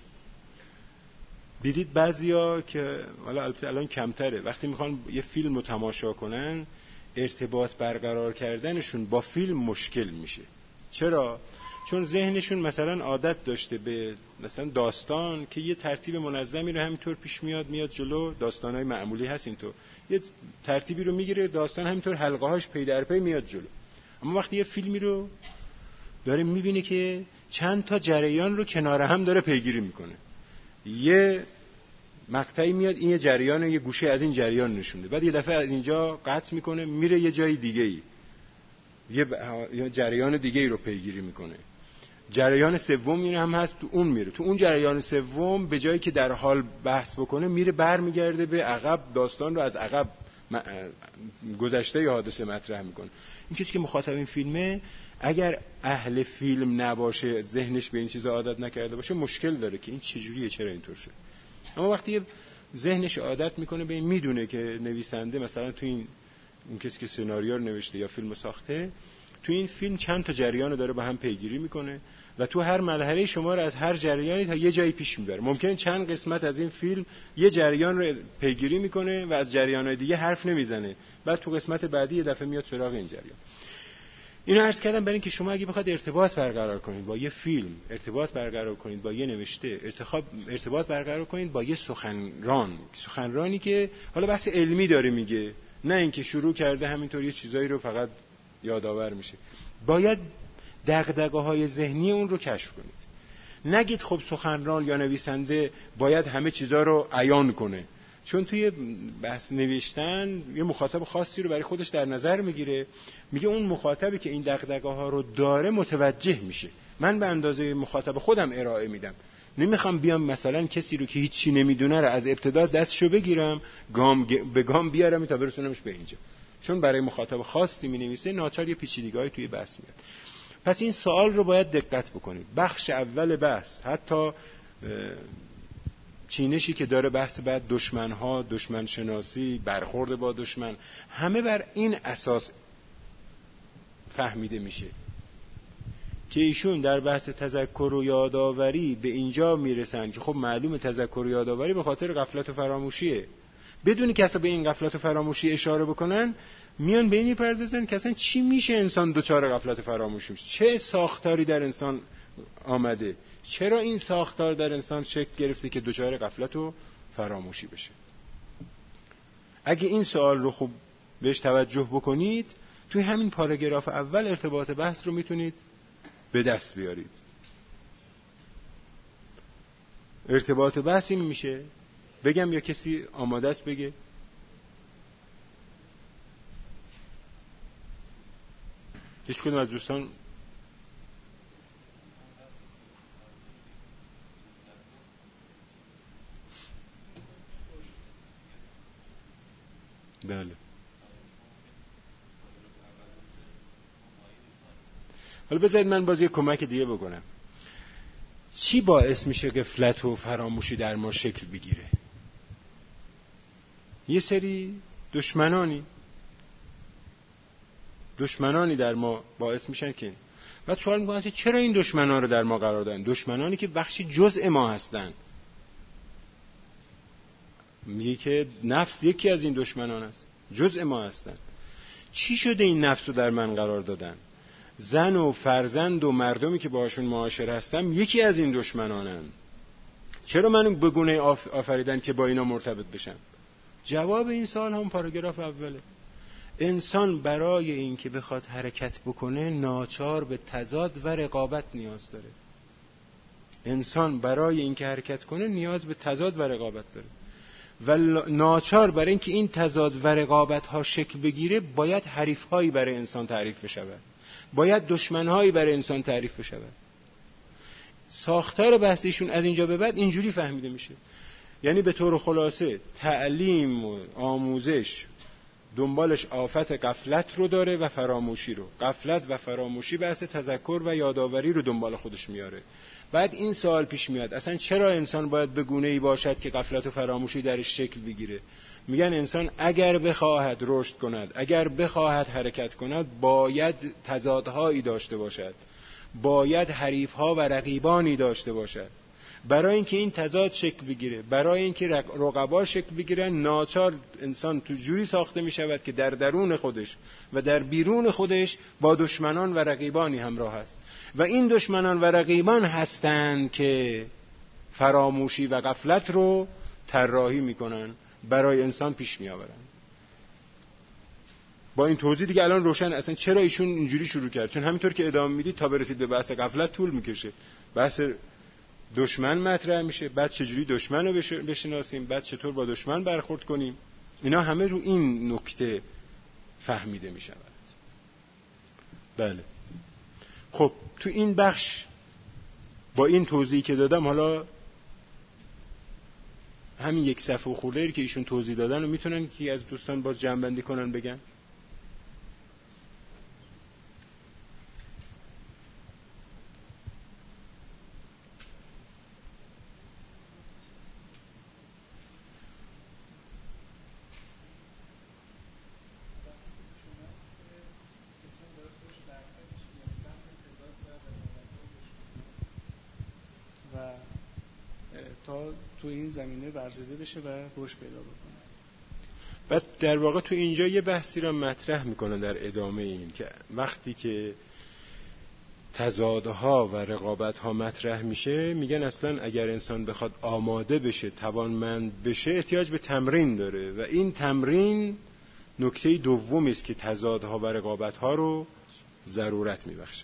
[SPEAKER 1] دیدید بعضیا که حالا البته الان کمتره، وقتی میخوان یه فیلم رو تماشا کنن، ارتباط برقرار کردنشون با فیلم مشکل میشه. چرا؟ چون ذهنشون مثلا عادت داشته به مثلا داستان که یه ترتیب منظمی رو همینطور پیش میاد میاد جلو. داستانای معمولی هست اینطور، یه ترتیبی رو میگیره، داستان همینطور حلقه هاش پی در پی میاد جلو. اما وقتی یه فیلمی رو داره میبینه که چند تا جریان رو کنار هم داره پیگیری میکنه، یه مقطعی میاد این یه جریان، یه گوشه از این جریان نشونده، بعد یه دفعه از اینجا قطع میکنه میره یه جای دیگه ای، یه ب... جریان دیگه ای رو پیگیری میکنه. جریان سوم این هم هست، تو اون میره، تو اون جریان سوم به جایی که در حال بحث بکنه میره برمیگرده به عقب، داستان رو از عقب م... گذشته یا حادثه مطرح میکنه. این کسی که مخاطب این فیلمه اگر اهل فیلم نباشه، ذهنش به این چیزا عادت نکرده باشه، مشکل داره که این چجوریه، چرا اینطور شد. اما وقتی ذهنش عادت میکنه به این، میدونه که نویسنده مثلا تو این اون کسی که سناریو رو نوشته یا فیلم ساخته، تو این فیلم چند تا جریان رو داره با هم پیگیری میکنه و تو هر مرحله شما رو از هر جریانی تا یه جایی پیش میبره. ممکن چند قسمت از این فیلم یه جریان رو پیگیری میکنه و از جریان‌های دیگه حرف نمیزنه، بعد تو قسمت بعدی یه دفعه میاد سراغ این جریان. اینو عرض کردم برای اینکه شما اگه بخواید ارتباط برقرار کنید با یه فیلم، ارتباط برقرار کنید با یه نوشته، ارتخاب ارتباط برقرار کنید با یه سخنران، سخنرانی که حالا بحث علمی داره میگه، نه اینکه شروع کرده همینطور یه چیزایی رو فقط یادآور میشه. باید دغدغه‌های ذهنی اون رو کشف کنید. نگید خب سخنران یا نویسنده باید همه چیزا رو عیان کنه، چون توی بحث نوشتن یه مخاطب خاصی رو برای خودش در نظر میگیره، میگه اون مخاطبی که این دغدغه‌ها رو داره متوجه میشه. من به اندازه مخاطب خودم ارائه میدم، نمیخوام بیام مثلا کسی رو که هیچی نمیدونه رو از ابتدا دستشو بگیرم گام به گام بیارم تا برسونمش به اینجا، چون برای مخاطب خاصی مینویسه، ناچار یه پیچیدگی‌های توی بحث میاد. پس این سوال رو باید دقت بکنید. بخش اول بحث، حتی چینشی که داره بحث بعد دشمنها، دشمن شناسی، برخورد با دشمن، همه بر این اساس فهمیده میشه که ایشون در بحث تذکر و یادآوری به اینجا میرسن که خب معلومه تذکر و یادآوری به خاطر غفلت و فراموشیه. بدونی که اصلا به این غفلت و فراموشی اشاره بکنن، میان به این میپردازن که اصلا چی میشه انسان دوچار غفلت و فراموشی میشه، چه ساختاری در انسان آمده، چرا این ساختار در انسان شکل گرفته که دوچار غفلت و فراموشی بشه. اگه این سوال رو خوب بهش توجه بکنید، توی همین پاراگراف اول ارتباط بحث رو میتونید به دست بیارید. ارتباط بحث این میشه، بگم یا کسی آماده است بگه؟ هیچ کدوم از دوستان؟ بله. حالا بذارید من باز یه کمک دیگه بکنم. چی باعث میشه غفلت و فراموشی در ما شکل بگیره؟ یه سری دشمنانی دشمنانی در ما باعث میشن که بعد سوال میکنن چرا این دشمنان رو در ما قرار دادن؟ دشمنانی که بخشی جزء ما هستن. میگه که نفس یکی از این دشمنان است. جزء ما هستن. چی شده این نفس رو در من قرار دادن؟ زن و فرزند و مردمی که باشون معاشر هستم یکی از این دشمنانن. چرا منو به گونه آفریدن که با اینا مرتبط بشم؟ جواب این سوال هم پاراگراف اوله. انسان برای این که بخواد حرکت بکنه ناچار به تضاد و رقابت نیاز داره. انسان برای این که حرکت کنه نیاز به تضاد و رقابت داره و ناچار برای اینکه این تضاد و رقابت ها شکل بگیره باید حریف هایی برای انسان تعریف بشود، باید دشمن هایی برای انسان تعریف بشود. ساختار بحثیشون از اینجا به بعد اینجوری فهمیده میشه. یعنی به طور خلاصه تعلیم و آموزش دنبالش آفت غفلت رو داره و فراموشی رو. غفلت و فراموشی بحث تذکر و یادآوری رو دنبال خودش میاره. بعد این سوال پیش میاد اصلا چرا انسان باید به گونه‌ای باشد که غفلت و فراموشی درش شکل بگیره؟ میگن انسان اگر بخواهد رشد کند، اگر بخواهد حرکت کند، باید تضادهایی داشته باشد، باید حریف‌ها و رقیبانی داشته باشد. برای اینکه این تضاد شکل بگیره، برای اینکه رقبا شکل بگیرن، ناچار انسان تو جوری ساخته می شود که در درون خودش و در بیرون خودش با دشمنان و رقیبانی همراه است و این دشمنان و رقیبان هستند که فراموشی و غفلت رو طراحی میکنن، برای انسان پیش می آورن. با این توضیح دیگه الان روشن اصلا چرا ایشون اینجوری شروع کرد. چون همینطور که ادامه میدید تا برسید به بحث غفلت طول میکشه. بحث دشمن مطرح میشه، بعد چجوری دشمن رو بشناسیم، بعد چطور با دشمن برخورد کنیم. اینا همه رو این نکته فهمیده میشود. بله. خب تو این بخش با این توضیحی که دادم، حالا همین یک صفحه و خورده که ایشون توضیح دادن رو میتونن که از دوستان باز جمع‌بندی کنن بگن؟
[SPEAKER 4] تو این زمینه ورزیده بشه و رشد پیدا بکنه.
[SPEAKER 1] بعد در واقع تو اینجا یه بحثی را مطرح میکنه در ادامه این که وقتی که تضادها و رقابتها مطرح میشه، میگن اصلا اگر انسان بخواد آماده بشه، توانمند بشه، احتیاج به تمرین داره و این تمرین نکته دومی است که تضادها و رقابتها رو ضرورت میبخشه.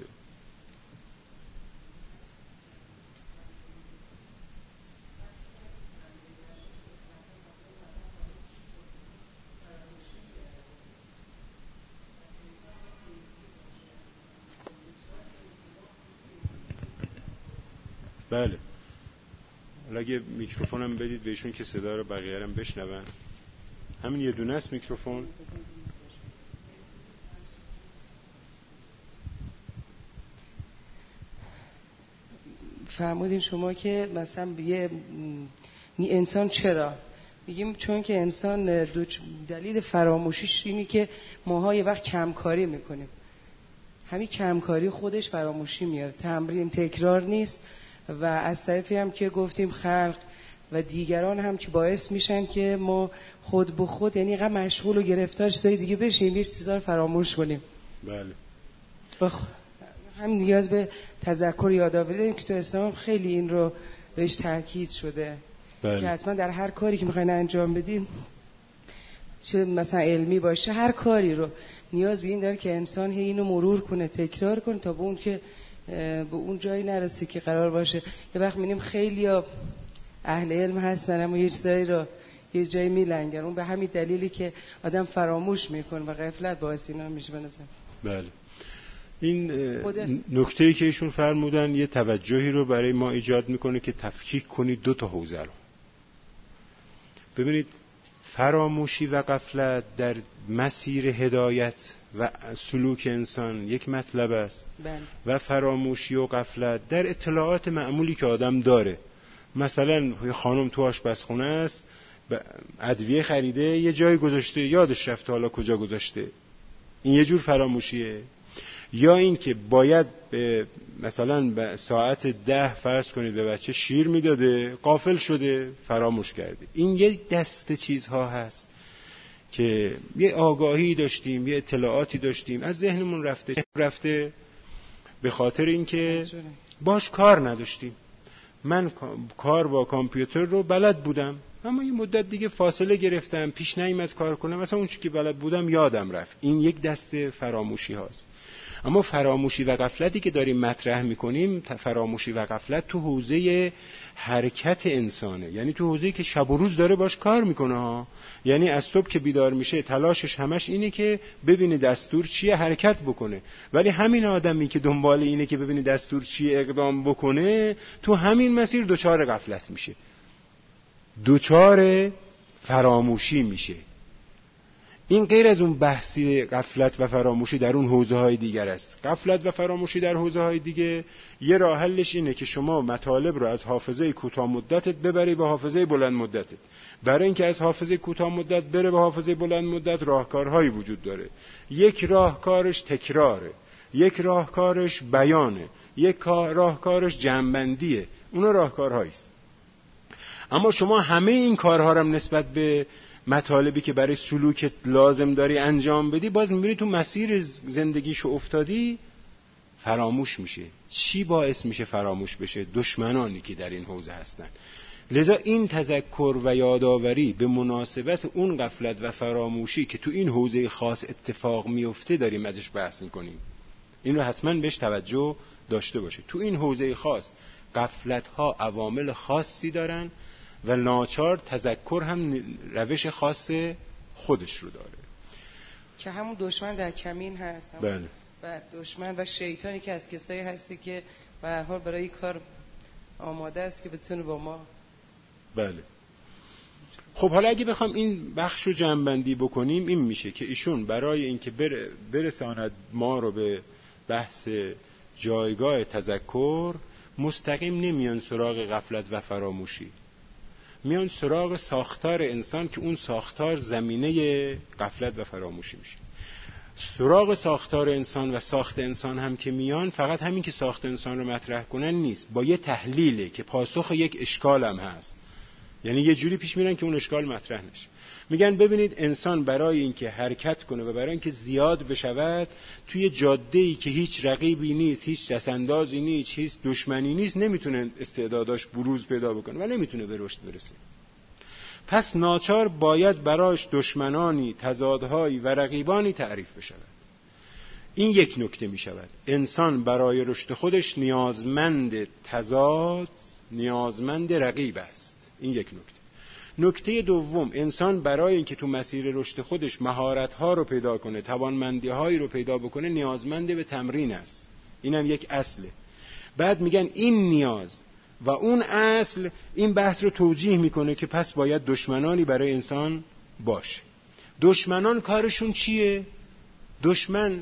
[SPEAKER 1] بله. حالا اگه میکروفونم بدید بهشون که صدا رو بقیه هم بشنون. همین یه دونه است میکروفون.
[SPEAKER 7] فرمودین شما که مثلا یه انسان چرا میگیم؟ چون که انسان دلیل فراموشیش اینی که ماها یه وقت کمکاری میکنیم. همین کمکاری خودش فراموشی میاره. تمرین تکرار نیست و از طرفی هم که گفتیم خلق و دیگران هم که باعث میشن که ما خود به خود، یعنی اینقدر مشغول و گرفتار چیزای دیگه بشیم، یه چیزا رو فراموش کنیم.
[SPEAKER 1] بله.
[SPEAKER 7] بخ... هم نیاز به تذکر یادآوری داریم که تو اسلام خیلی این رو بهش تاکید شده. بله. که حتما در هر کاری که میخواین انجام بدین، چه مثلا علمی باشه، هر کاری رو نیاز به این داره که انسان اینو مرور کنه، تکرار کنه تا به اون که به اون جایی نرسه که قرار باشه. یه وقت می‌بینیم خیلی‌ها اهل علم هستن اما یه چیزایی رو یه جایی میلنگن. اون به همین دلیلی که آدم فراموش میکنه و غفلت باعث اینا میشه به نظر.
[SPEAKER 1] بله. این نکته‌ای که ایشون فرمودن یه توجهی رو برای ما ایجاد میکنه که تفکیک کنید دو تا حوزه رو. ببینید، فراموشی و غفلت در مسیر هدایت و سلوک انسان یک مطلب است.
[SPEAKER 7] بله.
[SPEAKER 1] و فراموشی و غفلت در اطلاعات معمولی که آدم داره. مثلا خانم تو آشپزخونه است، ادویه خریده، یه جای گذاشته، یادش رفته حالا کجا گذاشته. این یه جور فراموشیه. یا این که باید به مثلا به ساعت ده فرض کنید به بچه شیر میداده، غافل شده، فراموش کرده. این یک دسته چیزها هست که یه آگاهی داشتیم، یه اطلاعاتی داشتیم، از ذهنمون رفته رفته به خاطر اینکه باش کار نداشتیم. من کار با کامپیوتر رو بلد بودم، اما یه مدت دیگه فاصله گرفتم، پیش نیامد کار کنم، مثلا اون چیزی که بلد بودم یادم رفت. این یک دسته فراموشی هاست. اما فراموشی و غفلتی که داریم مطرح میکنیم، فراموشی و غفلت تو حوزه حرکت انسانه، یعنی تو حوزه‌ای که شب و روز داره باش کار میکنه ها. یعنی از صبح که بیدار میشه تلاشش همش اینه که ببینه دستور چیه، حرکت بکنه. ولی همین آدمی که دنبال اینه که ببینه دستور چیه، اقدام بکنه، تو همین مسیر دوچار غفلت میشه، دوچار فراموشی میشه. این غیر از اون بحثی غفلت و فراموشی در اون حوزه‌های دیگر است. غفلت و فراموشی در حوزه‌های دیگه یه راه حلش اینه که شما مطالب رو از حافظه کوتاه مدتت ببری به حافظه بلند مدتت. برای اینکه از حافظه کوتاه مدت بره به حافظه بلند مدت راهکارهایی وجود داره. یک راهکارش تکراره، یک راهکارش بیانه، یک راهکارش جمع‌بندیه. اونا راهکارهاییست. اما شما همه این کارها رو نسبت به مطالبی که برای سلوکت لازم داری انجام بدی، باز میبینی تو مسیر زندگیشو افتادی، فراموش میشه. چی باعث میشه فراموش بشه؟ دشمنانی که در این حوزه هستن. لذا این تذکر و یادآوری به مناسبت اون غفلت و فراموشی که تو این حوزه خاص اتفاق میفته داریم ازش بحث میکنیم. این رو حتما بهش توجه داشته باشه. تو این حوزه خاص غفلت ها عوامل خاصی دارن و ناچار تذکر هم روش خاص خودش رو داره
[SPEAKER 7] که همون دشمن در کمین هست.
[SPEAKER 1] بله.
[SPEAKER 7] و دشمن و شیطانی که از کسایی هستی که به هر حال برای کار آماده است که بتونه با ما.
[SPEAKER 1] بله. خب حالا اگه بخوام این بخش رو جمع‌بندی بکنیم، این میشه که ایشون برای اینکه بر... برساند ما رو به بحث جایگاه تذکر، مستقیم نمیان سراغ غفلت و فراموشی، میان سراغ ساختار انسان که اون ساختار زمینه غفلت و فراموشی میشه. سراغ ساختار انسان و ساخت انسان هم که میان، فقط همین که ساخت انسان رو مطرح کنن نیست، با یه تحلیله که پاسخ یک اشکال هم هست. یعنی یه جوری پیش میرن که اون اشکال مطرح نشه. میگن ببینید انسان برای اینکه حرکت کنه و برای اینکه زیاد بشود، توی جاده‌ای که هیچ رقیبی نیست، هیچ دستاندازی نیست، هیچ دشمنی نیست، نمیتونه استعداداش بروز پیدا بکنه و نمیتونه به رشد برسه. پس ناچار باید برایش دشمنانی، تضادهایی و رقیبانی تعریف بشود. این یک نکته میشود. انسان برای رشد خودش نیازمند تضاد، نیازمند رقیب است. این یک نکته. نکته دوم، انسان برای اینکه تو مسیر رشد خودش مهارت‌ها رو پیدا کنه، توانمندی‌هایی رو پیدا بکنه، نیازمند به تمرین است. اینم یک اصله. بعد میگن این نیاز و اون اصل این بحث رو توجیه میکنه که پس باید دشمنانی برای انسان باشه. دشمنان کارشون چیه؟ دشمن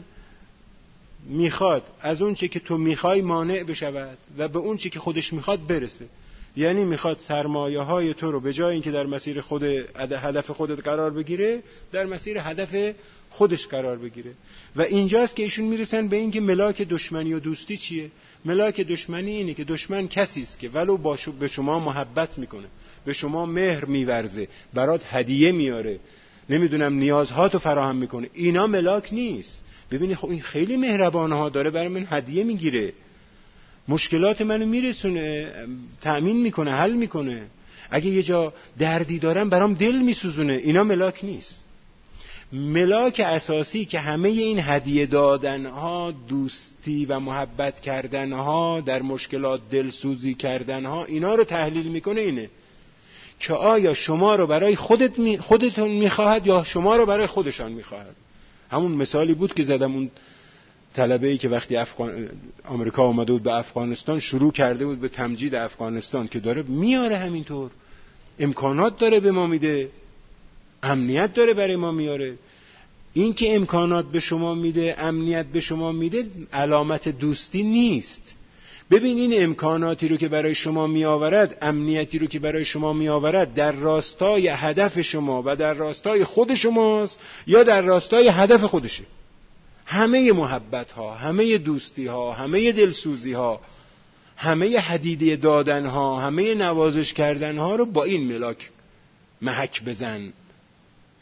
[SPEAKER 1] میخواد از اون چی که تو میخوای مانع بشود و به اون چی که خودش میخواد برسه. یعنی میخواد سرمایه های تو رو به جای اینکه در مسیر خود هدف خودت قرار بگیره، در مسیر هدف خودش قرار بگیره. و اینجاست که ایشون میرسن به این که ملاک دشمنی و دوستی چیه؟ ملاک دشمنی اینه که دشمن کسی است که ولو با به شما محبت میکنه، به شما مهر میورزه، برات هدیه میاره، نمیدونم نیازهاتو فراهم میکنه، اینا ملاک نیست. ببینی خب این خیلی مهربانه ها، داره برای من هدیه میگیره، مشکلات منو میرسونه، تأمین میکنه، حل میکنه، اگه یه جا دردی دارم برام دل میسوزونه. اینا ملاک نیست. ملاک اساسی که همه این هدیه دادنها، دوستی و محبت کردنها، در مشکلات دلسوزی کردنها، اینا رو تحلیل میکنه اینه که آیا شما رو برای خودت می خودتون میخواهد یا شما رو برای خودشان میخواهد. همون مثالی بود که زدم، اون طلبه‌ای که وقتی افغان... آمریکا اومده بود به افغانستان، شروع کرده بود به تمجید افغانستان که داره میاره، همینطور امکانات داره به ما میده، امنیت داره برای ما میاره. این که امکانات به شما میده، امنیت به شما میده، علامت دوستی نیست. ببین این امکاناتی رو که برای شما میآورد، امنیتی رو که برای شما میآورد، در راستای هدف شما و در راستای خود شماست یا در راستای هدف خودشه. همه محبت ها، همه دوستی ها، همه دلسوزی ها، همه هدیه دادن ها، همه نوازش کردن ها رو با این ملاک محک بزن.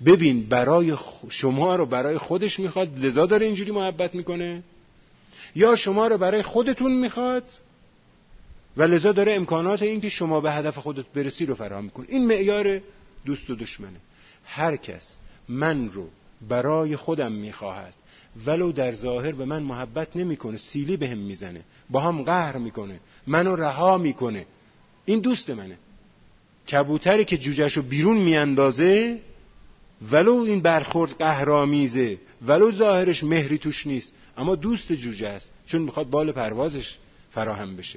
[SPEAKER 1] ببین برای شما رو برای خودش میخواد لذا داره اینجوری محبت میکنه، یا شما رو برای خودتون میخواد و لذا داره امکانات این که شما به هدف خودت برسی رو فراهم میکنه. این معیار دوست و دشمنه. هر کس من رو برای خودم میخواهد ولو در ظاهر به من محبت نمیکنه، سیلی بهم میزنه، با هم قهر میکنه، منو رها میکنه، این دوست منه. کبوتری که جوجهشو بیرون میاندازه ولو این برخورد قهرآمیزه، ولو ظاهرش مهری توش نیست، اما دوست جوجه است، چون میخواد بال پروازش فراهم بشه.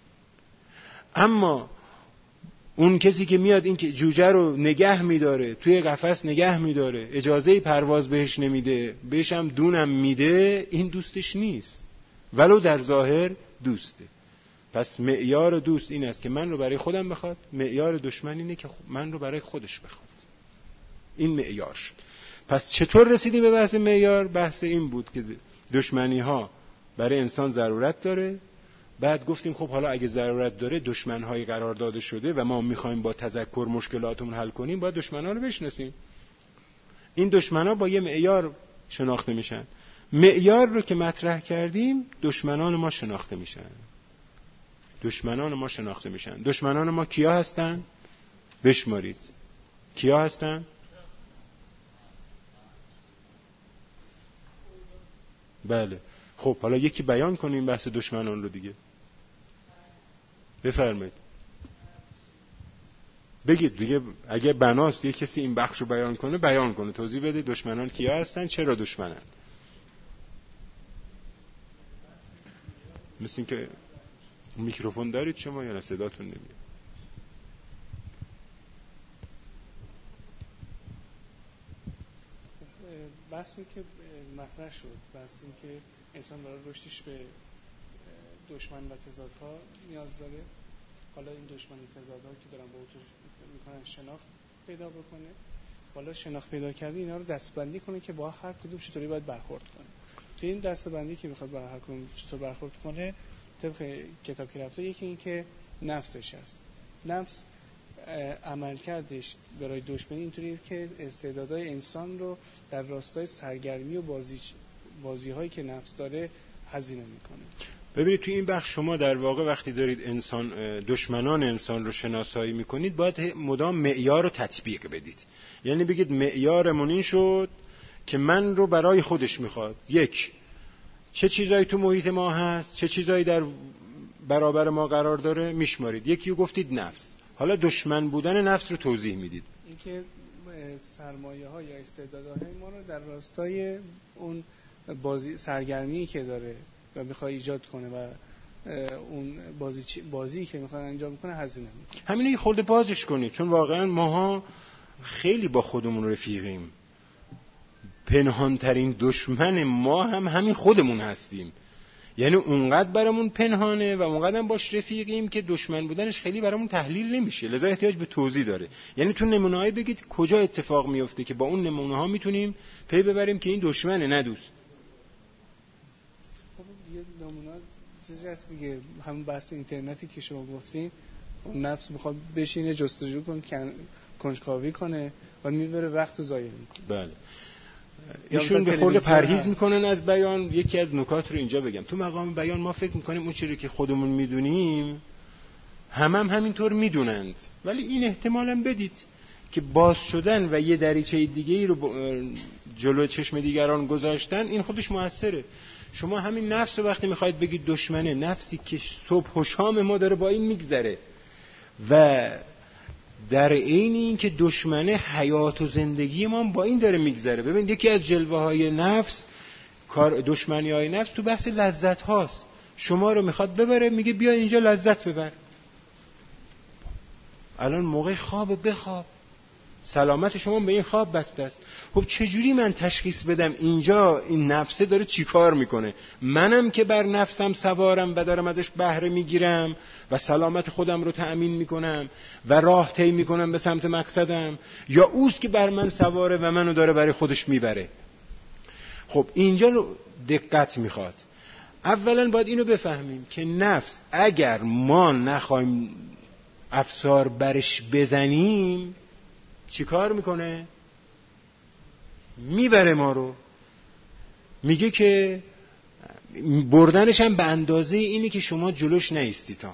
[SPEAKER 1] اما اون کسی که میاد این که جوجه رو نگه میداره، توی قفس نگه میداره، اجازه پرواز بهش نمیده، بهش هم دونم میده، این دوستش نیست، ولو در ظاهر دوسته. پس معیار دوست این است که من رو برای خودم بخواد، معیار دشمن اینه که من رو برای خودش بخواد. این معیار شد. پس چطور رسیدیم به بحث معیار؟ بحث این بود که دشمنی ها برای انسان ضرورت داره. بعد گفتیم خب حالا اگه ضرورت داره، دشمن‌هایی قرار داده شده و ما می‌خوایم با تذکر مشکلاتمون حل کنیم، باید دشمن‌ها رو بشناسیم. این دشمن‌ها با یه معیار شناخته میشن. معیار رو که مطرح کردیم، دشمنان ما شناخته میشن. دشمنان ما شناخته میشن. دشمنان ما کیا هستن؟ بشمارید. کیا هستن؟ بله. خب حالا یکی بیان کنیم بحث دشمنان رو دیگه. بفرمایید. بگید دیگه، اگه بناست یه کسی این بخش رو بیان کنه، بیان کنه، توضیح بده دشمنان کیا هستن، چرا دشمنن. مثل این که میکروفون دارید شما یا نه؟ صداتون نمیاد.
[SPEAKER 4] بحثی که مطرح شد، بحث این که انسان برای رشدش به دشمن و تضادها نیاز داره. حالا این دشمن و تضادها که دارن با او میکنن شناخت پیدا بکنه. حالا شناخت پیدا کرده اینا رو دستبندی کنه که با هر کدوم چطوری باید برخورد کنه. تو این دستبندی که میخواد با هر کدوم چطور برخورد کنه، طبق کتاب که رفته، یکی این که نفسش هست. نفس عمل کردش برای دشمنی اینطوریه که استعدادهای انسان رو در راستای سرگرمی و بازی بازی هایی که نفس داره هزینه میکنه.
[SPEAKER 1] ببینید توی این بخش شما در واقع وقتی دارید انسان دشمنان انسان رو شناسایی میکنید، باید مدام معیار رو تطبیق بدید. یعنی بگید معیارمون این شد که من رو برای خودش میخواد. یک، چه چیزایی تو محیط ما هست، چه چیزایی در برابر ما قرار داره، میشمارید. یکی رو گفتید نفس. حالا دشمن بودن نفس رو توضیح میدید.
[SPEAKER 4] اینکه سرمایه ها یا استعدادهای ما رو در راستای اون بازی سرگرمی که داره و میخواد ایجاد کنه و اون بازی بازی که میخواد انجام کنه هزینه میکنه.
[SPEAKER 1] همینو یه خورده بازش کنید، چون واقعا ماها خیلی با خودمون رفیقیم. پنهانترین دشمن ما هم همین خودمون هستیم. یعنی اونقدر برامون پنهانه و اونقدر باش رفیقیم که دشمن بودنش خیلی برامون تحلیل نمیشه، لذا احتیاج به توضیح داره. یعنی تو نمونه‌های بگید کجا اتفاق میفته که با اون نمونه‌ها میتونیم پی ببریم که این دشمنه نه دوست.
[SPEAKER 4] خب دیگه نمونه چیزی هست دیگه، همون بحث اینترنتی که شما گفتین، اون نفس میخواد بشینه جستجو کنه، کنجکاوی کنه و میبره وقت رو ضایع میکنه.
[SPEAKER 1] بله. ایشون به خورده پرهیز میکنن از بیان. یکی از نکات رو اینجا بگم. تو مقام بیان ما فکر میکنیم اون چیزی که خودمون میدونیم هم هم همینطور میدونند، ولی این احتمالاً بدید که باز شدن و یه دریچه دیگه ای رو جلو چشم دیگران گذاشتن، این خودش موثره. شما همین نفس رو وقتی میخواید بگید دشمنه، نفسی که صبح و شام ما داره با این میگذره و در عین این که دشمنه حیات و زندگی ما با این داره میگذره. ببین یکی از جلوه های نفس، کار دشمنی های نفس تو بحث لذت هاست. شما رو میخواد ببره، میگه بیا اینجا لذت ببر، الان موقع خواب بخواب، سلامت شما به این خواب بسته است. خب چجوری من تشخیص بدم اینجا این نفسه داره چی کار میکنه؟ منم که بر نفسم سوارم و دارم ازش بهره میگیرم و سلامت خودم رو تأمین میکنم و راه طی میکنم به سمت مقصدم، یا اوست که بر من سواره و منو داره برای خودش میبره؟ خب اینجا رو دقت میخواد. اولا باید اینو بفهمیم که نفس اگر ما نخوایم افسار برش بزنیم چی کار میکنه؟ میبره ما رو. میگه که بردنش هم به اندازه اینه که شما جلوش نیستی. تا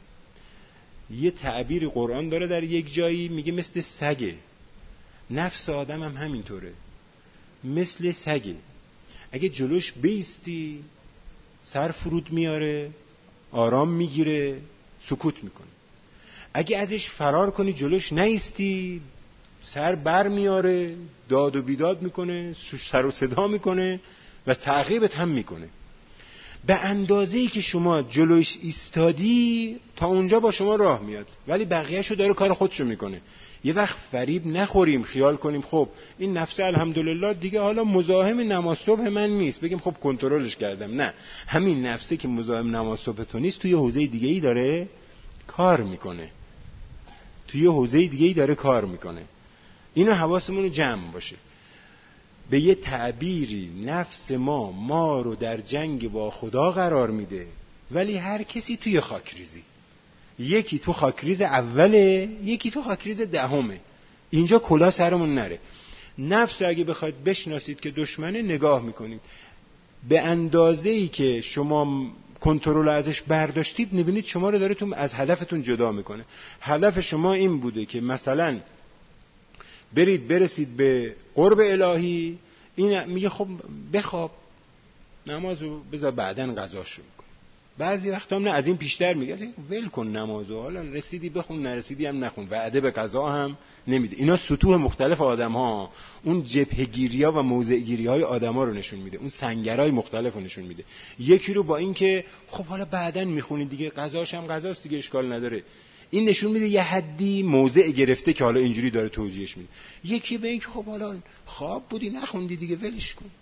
[SPEAKER 1] یه تعبیر قرآن داره در یک جایی، میگه مثل سگه. نفس آدم هم همینطوره، مثل سگه. اگه جلوش بیستی سر فرود میاره، آرام میگیره، سکوت میکنه. اگه ازش فرار کنی جلوش نیستی، سر بر میاره، داد و بیداد میکنه، سر و صدا میکنه و تعقیبت هم میکنه. به اندازه‌ای که شما جلوش ایستادی تا اونجا با شما راه میاد، ولی بقیه‌شو داره کار خودشو میکنه. یه وقت فریب نخوریم خیال کنیم خب این نفس الحمدلله دیگه حالا مزاحم نماز صبح من نیست، بگیم خب کنترلش کردم. نه، همین نفسه که مزاحم نماز صبح تو نیست توی حوزه دیگه‌ای داره کار میکنه، توی حوزه دیگه‌ای داره کار میکنه. اینو حواسمون رو جمع باشه. به یه تعبیری نفس ما ما رو در جنگ با خدا قرار میده، ولی هر کسی توی خاکریزی. یکی تو خاکریز اوله، یکی تو خاکریز دهمه. اینجا کلا سرمون نره. نفس اگه بخواید بشناسید که دشمنه، نگاه میکنید به اندازه‌ای که شما کنترل ازش برداشتید، میبینید شما رو داره تو از هدفتون جدا میکنه. هدف شما این بوده که مثلا برید برسید به قرب الهی، این میگه خب بخواب، نمازو بذار بعدن قضاشو میکن. بعضی وقتا هم نه، از این پیشتر میگه ول کن نمازو، حالا رسیدی بخون، نرسیدی هم نخون، وعده به قضا هم نمیده. اینا سطوح مختلف آدم ها، اون جبهه‌گیری ها و موضع‌گیری های آدم ها رو نشون میده، اون سنگرهای مختلف رو نشون میده. یکی رو با این که خب حالا بعدن میخونی دیگه، قضاش هم قضاست دیگه، اشکال نداره، این نشون میده یه حدی موضع گرفته که حالا اینجوری داره توجیهش میده. یکی به این که خب حالا خواب بودی نخوندی دیگه ولش کن،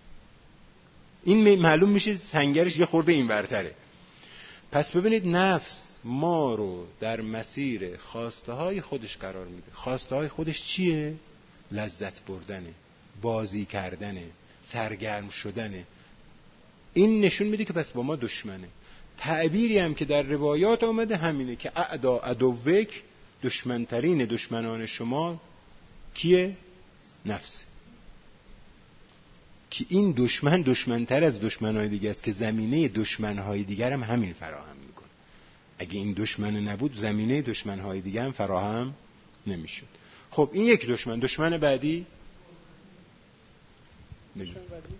[SPEAKER 1] این معلوم میشه سنگرش یه خورده این ورتره. پس ببینید نفس ما رو در مسیر خواسته های خودش قرار میده. خواسته های خودش چیه؟ لذت بردنه، بازی کردنه، سرگرم شدنه. این نشون میده که پس با ما دشمنه. تعبیری هم که در روایات آمده همینه که اعدا عدوک، دشمنترین دشمنان شما کیه؟ نفس. که این دشمن دشمنتر از دشمنهای دیگه است که زمینه دشمنهای دیگر هم همین فراهم میکنه. اگه این دشمن نبود زمینه دشمنهای دیگه هم فراهم نمیشد. خب این یک دشمن. دشمن بعدی بگید.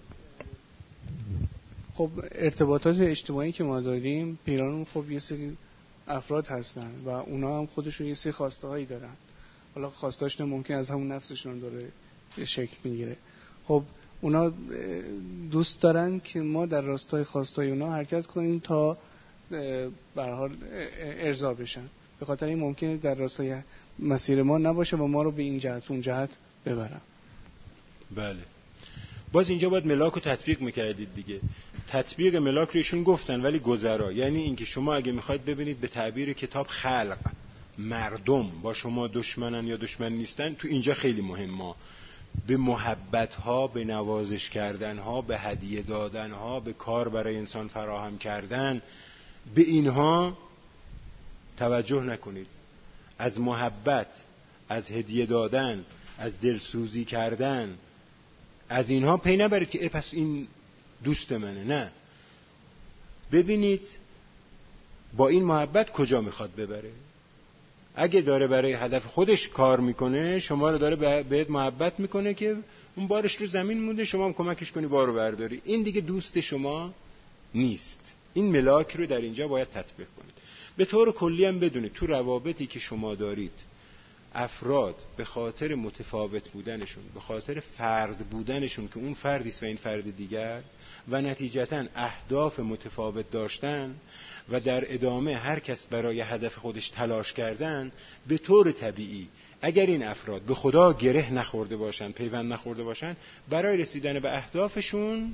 [SPEAKER 4] خب ارتباطات اجتماعی که ما داریم، پیرانون خب یه سری افراد هستن و اونا هم خودشون یه سری خواسته هایی دارن. حالا خواستاشون ممکن از همون نفسشون داره شکل میگیره. خب اونا دوست دارن که ما در راستای خواستای اونا حرکت کنیم تا به هر حال ارضا بشن. به خاطر این ممکنه در راستای مسیر ما نباشه و ما رو به این جهت اون جهت ببرن.
[SPEAKER 1] بله. باز اینجا باید ملاک رو تطبیق میکردید دیگه. تطبیق ملاک رو ایشون گفتن ولی گذرا، یعنی اینکه شما اگه میخواید ببینید به تعبیر کتاب خلق مردم با شما دشمنن یا دشمن نیستن، تو اینجا خیلی مهمه. به محبت ها، به نوازش کردن ها، به هدیه دادن ها، به کار برای انسان فراهم کردن، به اینها توجه نکنید. از محبت، از هدیه دادن، از دلسوزی کردن، از اینها پی نبرید که ای پس این دوست منه. نه، ببینید با این محبت کجا میخواد ببره. اگه داره برای هدف خودش کار میکنه، شما رو داره بهت محبت میکنه که اون بارش رو زمین مونده، شما هم کمکش کنی بارو برداری، این دیگه دوست شما نیست. این ملاک رو در اینجا باید تطبیق کنید. به طور کلی هم بدونید تو روابطی که شما دارید، افراد به خاطر متفاوت بودنشون، به خاطر فرد بودنشون که اون فردیست و این فرد دیگر، و نتیجتاً اهداف متفاوت داشتن و در ادامه هر کس برای هدف خودش تلاش کردن، به طور طبیعی اگر این افراد به خدا گره نخورده باشن، پیوند نخورده باشن، برای رسیدن به اهدافشون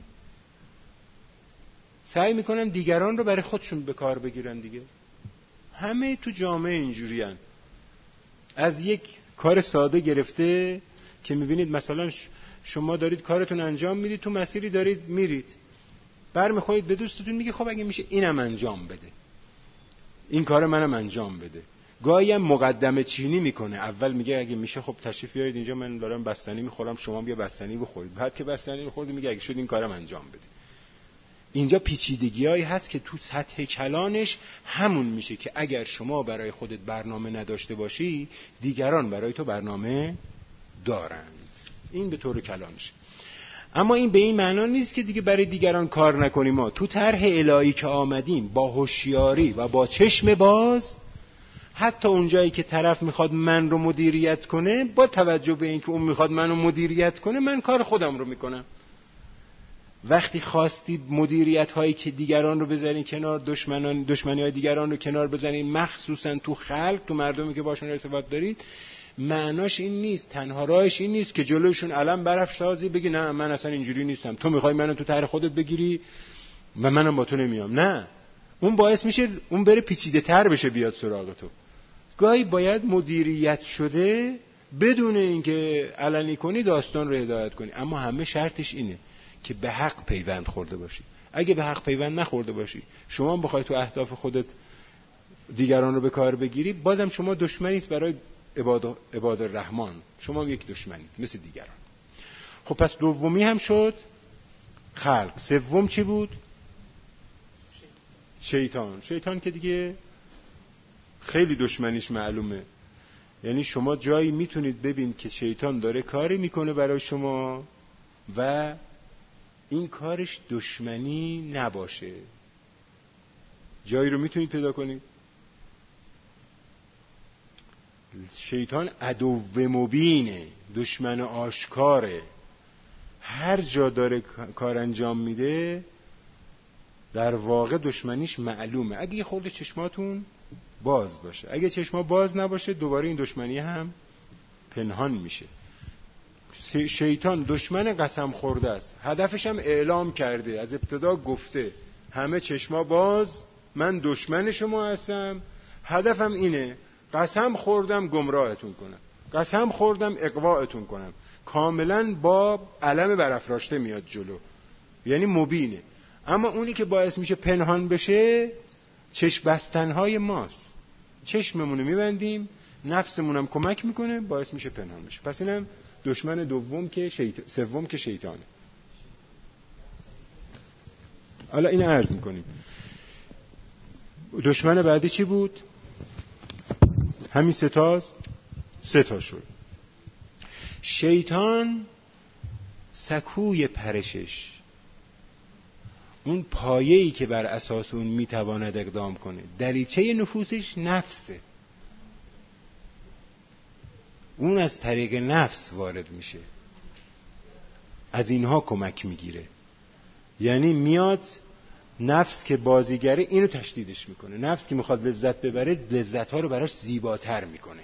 [SPEAKER 1] سعی میکنن دیگران رو برای خودشون به کار بگیرن دیگه. همه تو جامعه اینجوریان. از یک کار ساده گرفته که میبینید مثلا شما دارید کارتون انجام میدید، تو مسیری دارید میرید، برمیخورید به دوستتون میگه خب اگه میشه اینم انجام بده، این کار منم انجام بده. گاهی هم مقدمه چینی میکنه. اول میگه اگه میشه خب تشریف بیارید اینجا، من دارم بستنی میخورم، شما بیا بستنی بخورید. بعد که بستنی میخورد میگه اگه شد این کارم انجام بده. اینجا پیچیدگیایی هست که تو سطح کلانش همون میشه که اگر شما برای خودت برنامه نداشته باشی، دیگران برای تو برنامه دارن. این به طور کلانش. اما این به این معنا نیست که دیگه برای دیگران کار نکنیم. ما تو طرح الهی که آمدیم با هوشیاری و با چشم باز، حتی اونجایی که طرف میخواد من رو مدیریت کنه، با توجه به اینکه اون میخواد منو مدیریت کنه، من کار خودم رو میکنم. وقتی خواستید مدیریت هایی که دیگران رو بذارین کنار، دشمنان دشمنی های دیگران رو کنار بذارین، مخصوصا تو خلق، تو مردمی که باشون ارتباط دارید، معناش این نیست، تنها راهش این نیست که جلوشون علم برافرازی بگی نه من اصلا اینجوری نیستم، تو میخوای منو تو طرح خودت بگیری و منم با تو نمیام. نه، اون باعث میشه اون بره پیچیده تر بشه بیاد سراغ تو. گاهی باید مدیریت شده بدون اینکه علنی کنی داستان رو هدایت کنی، اما همه شرطش اینه که به حق پیوند خورده باشی. اگه به حق پیوند نخورده باشی، شما بخوای تو اهداف خودت دیگران رو به کار بگیری، بازم شما دشمنیت برای عباد عباد الرحمن، شما هم یک دشمنید مثل دیگران. خب پس دومی هم شد خلق. سوم چی بود؟ شیطان. شیطان که دیگه خیلی دشمنیش معلومه. یعنی شما جایی میتونید ببینید که شیطان داره کاری میکنه برای شما و این کارش دشمنی نباشه. جایی رو میتونید پیدا کنید؟ شیطان عدو مبینه، دشمن آشکاره. هر جا داره کار انجام میده در واقع دشمنیش معلومه. اگه یه خورده چشماتون باز باشه، اگه چشما باز نباشه دوباره این دشمنی هم پنهان میشه. شیطان دشمن قسم خورده است، هدفش هم اعلام کرده، از ابتدا گفته همه چشما باز، من دشمن شما هستم، هدفم اینه قسم خوردم گمراهتون کنم، قسم خوردم اغواءتون کنم. کاملا با علم برافراشته میاد جلو، یعنی مبینه. اما اونی که باعث میشه پنهان بشه چشم بستنهای ماست. چشممونو میبندیم، نفسمونم کمک میکنه، باعث میشه پنهان بشه. پس اینم دشمن دوم که شیطان، سوم که شیطانه. حالا این عرض میکنیم. دشمن بعدی چی بود؟ همین سه تاست، سه تا شد. شیطان سکوی پرشش، اون پایه‌ای که بر اساس اون میتواند اقدام کنه، دریچه نفوسش نفسه. اون از طریق نفس وارد میشه، از اینها کمک میگیره. یعنی میاد نفس که بازیگره اینو تشدیدش میکنه، نفس که میخواد لذت ببره لذت‌ها رو براش زیباتر میکنه،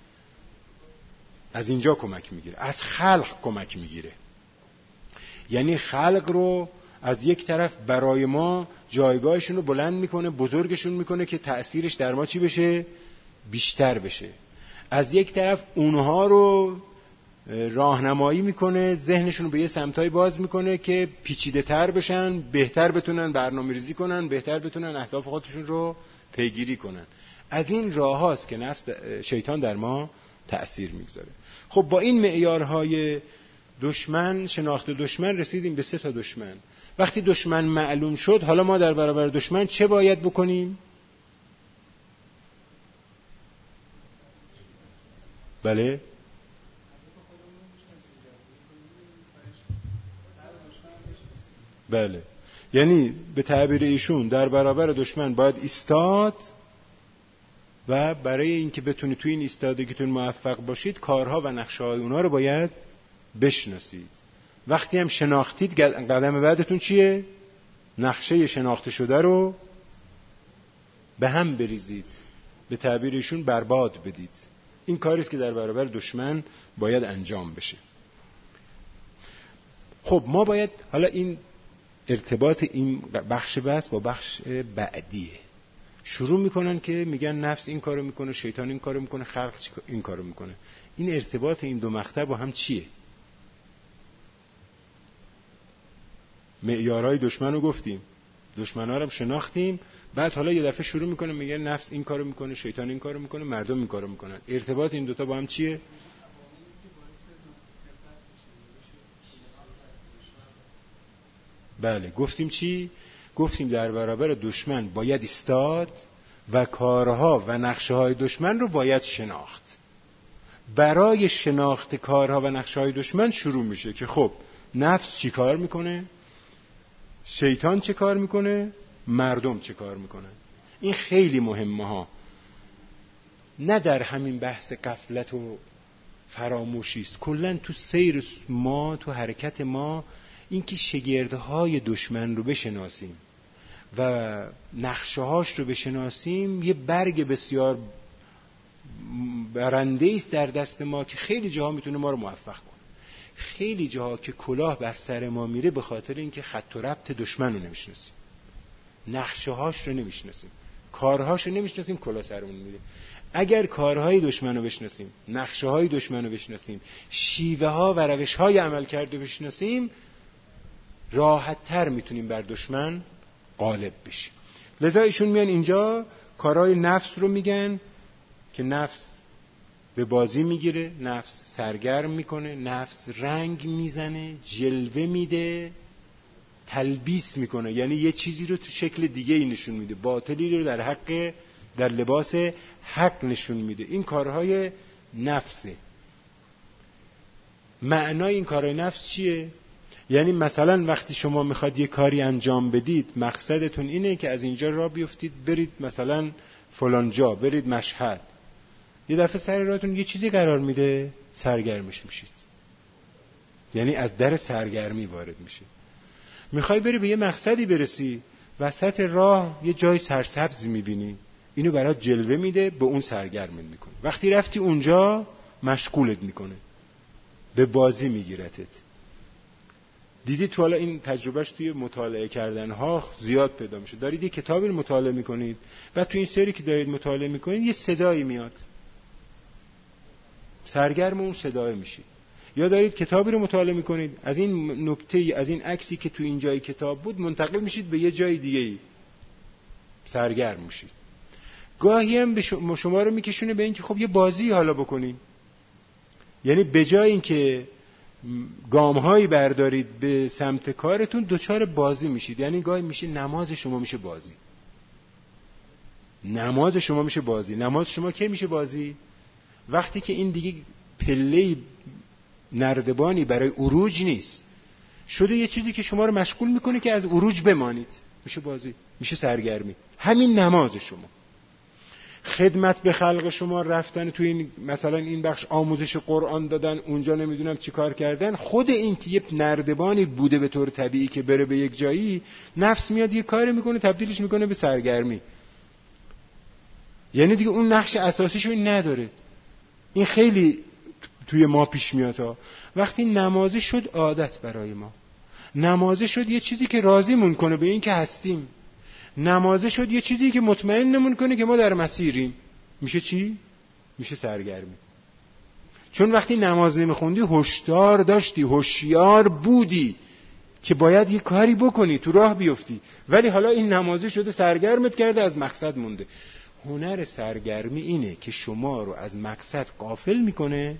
[SPEAKER 1] از اینجا کمک میگیره. از خلق کمک میگیره، یعنی خلق رو از یک طرف برای ما جایگاهشون رو بلند میکنه، بزرگشون میکنه که تأثیرش در ما چی بشه؟ بیشتر بشه. از یک طرف اونها رو راهنمایی میکنه، ذهنشون رو به یه سمتای باز میکنه که پیچیده تر بشن، بهتر بتونن برنامه ریزی کنن، بهتر بتونن اهداف خودشون رو پیگیری کنن. از این راه هاست که نفس شیطان در ما تأثیر میگذاره. خب با این معیارهای دشمن، شناخت دشمن، رسیدیم به سه تا دشمن. وقتی دشمن معلوم شد، حالا ما در برابر دشمن چه باید بکنیم؟ بله؟ بله. یعنی به تعبیر ایشون در برابر دشمن باید ایستاد و برای اینکه بتونید توی این ایستادگیتون موفق باشید، کارها و نقشه‌های اونا رو باید بشناسید. وقتی هم شناختید، قدم بعدتون چیه؟ نقشه شناخته شده رو به هم بریزید، به تعبیر ایشون برباد بدید. این کاریست که در برابر دشمن باید انجام بشه. خب ما باید حالا این ارتباط این بخش بس با بخش بعدیه. شروع میکنن که میگن نفس این کارو میکنه، شیطان این کارو میکنه، خلق این کارو میکنه. این ارتباط این دو مقطع با هم چیه؟ معیارهای دشمن رو گفتیم، دشمنا رو هم شناختیم، بعد حالا یه دفعه شروع میکنه میگه نفس این کارو میکنه، شیطان این کارو میکنه، مردم این کارو میکنن. ارتباط این دوتا با هم چیه؟ بله گفتیم چی؟ گفتیم در برابر دشمن باید ایستاد و کارها و نقشه های دشمن رو باید شناخت. برای شناخت کارها و نقشه های دشمن شروع میشه که خب نفس چی کار میکنه، شیطان چه کار میکنه، مردم چه کار میکنن. این خیلی مهمه ها، نه در همین بحث غفلت و فراموشی است، کلا تو سیر ما، تو حرکت ما، اینکه شگردهای دشمن رو بشناسیم و نقشه هاش رو بشناسیم یه برگ بسیار برنده است در دست ما که خیلی جاها میتونه ما رو موفق کنه. خیلی جاها که کلاه بر سر ما میره به خاطر اینکه خط و ربط دشمن رو نمیشناسیم، نقشه هاش رو نمیشناسیم، کارهاش رو نمیشناسیم، کلاه سرمون میره. اگر کارهای دشمن رو بشناسیم، نقشه های دشمن رو بشناسیم، شیوه ها و روش های عمل کرده بشناسیم، راحت تر میتونیم بر دشمن غالب بشیم. لذا ایشون میان اینجا کارهای نفس رو میگن که نفس به بازی میگیره، نفس سرگرم میکنه، نفس رنگ میزنه، جلوه میده، تلبیس میکنه، یعنی یه چیزی رو تو شکل دیگه ای نشون میده، باطلی رو در حق در لباس حق نشون میده. این کارهای نفسه. معنای این کارهای نفس چیه؟ یعنی مثلا وقتی شما میخواد یه کاری انجام بدید، مقصدتون اینه که از اینجا راه بیفتید برید مثلا فلان جا، برید مشهد، یه دفعه سر راهتون یه چیزی قرار میده، سرگرمش میشید، یعنی از در سرگرمی وارد میشه. میخوای بری به یه مقصدی برسی، وسط راه یه جای سرسبز میبینی، اینو برات جلوه میده، به اون سرگرمت میکنه. وقتی رفتی اونجا مشغولت میکنه، به بازی میگیرتت. دیدی تو حالا این تجربهش توی مطالعه کردن ها زیاد پیدا میشه. دارید یه کتابی رو مطالعه میکنید و تو این سری که دارید مطالعه میکنید یه صدایی میاد، سرگرم اون صدای میشید. یا دارید کتابی رو مطالعه میکنید، از این نکته، از این عکسی که تو این جای کتاب بود منتقل میشید به یه جای دیگه ای، سرگرم میشید. گاهی هم به شما رو میکشونه به این که خب یه بازی حالا بکنیم، یعنی به جای اینکه گام‌هایی بردارید به سمت کارتون، دوچار بازی میشید. یعنی گاهی میشه نماز شما میشه بازی، نماز شما میشه بازی. نماز شما کی میشه بازی؟ وقتی که این دیگه پله نردبانی برای عروج نیست، شده یه چیزی که شما رو مشغول میکنه که از عروج بمانید، میشه بازی، میشه سرگرمی. همین نماز شما، خدمت به خلق شما، رفتن تو این مثلا این بخش آموزش قرآن دادن، اونجا نمیدونم چی کار کردن، خود این که یه نردبانی بوده به طور طبیعی که بره به یک جایی، نفس میاد یه کاری میکنه تبدیلش میکنه به سرگرمی. یعنی دیگه اون نقش اساسیشو این نداره. این خیلی توی ما پیش میاد ها. وقتی نمازی شد عادت برای ما، نمازی شد یه چیزی که راضیمون کنه به این که هستیم، نمازه شد یه چیزی که مطمئن نمون کنه که ما در مسیریم، میشه چی؟ میشه سرگرمی. چون وقتی نماز نمیخوندی هشدار داشتی، هوشیار بودی که باید یه کاری بکنی، تو راه بیفتی، ولی حالا این نمازه شده سرگرمت کرده، از مقصد مونده. هنر سرگرمی اینه که شما رو از مقصد غافل میکنه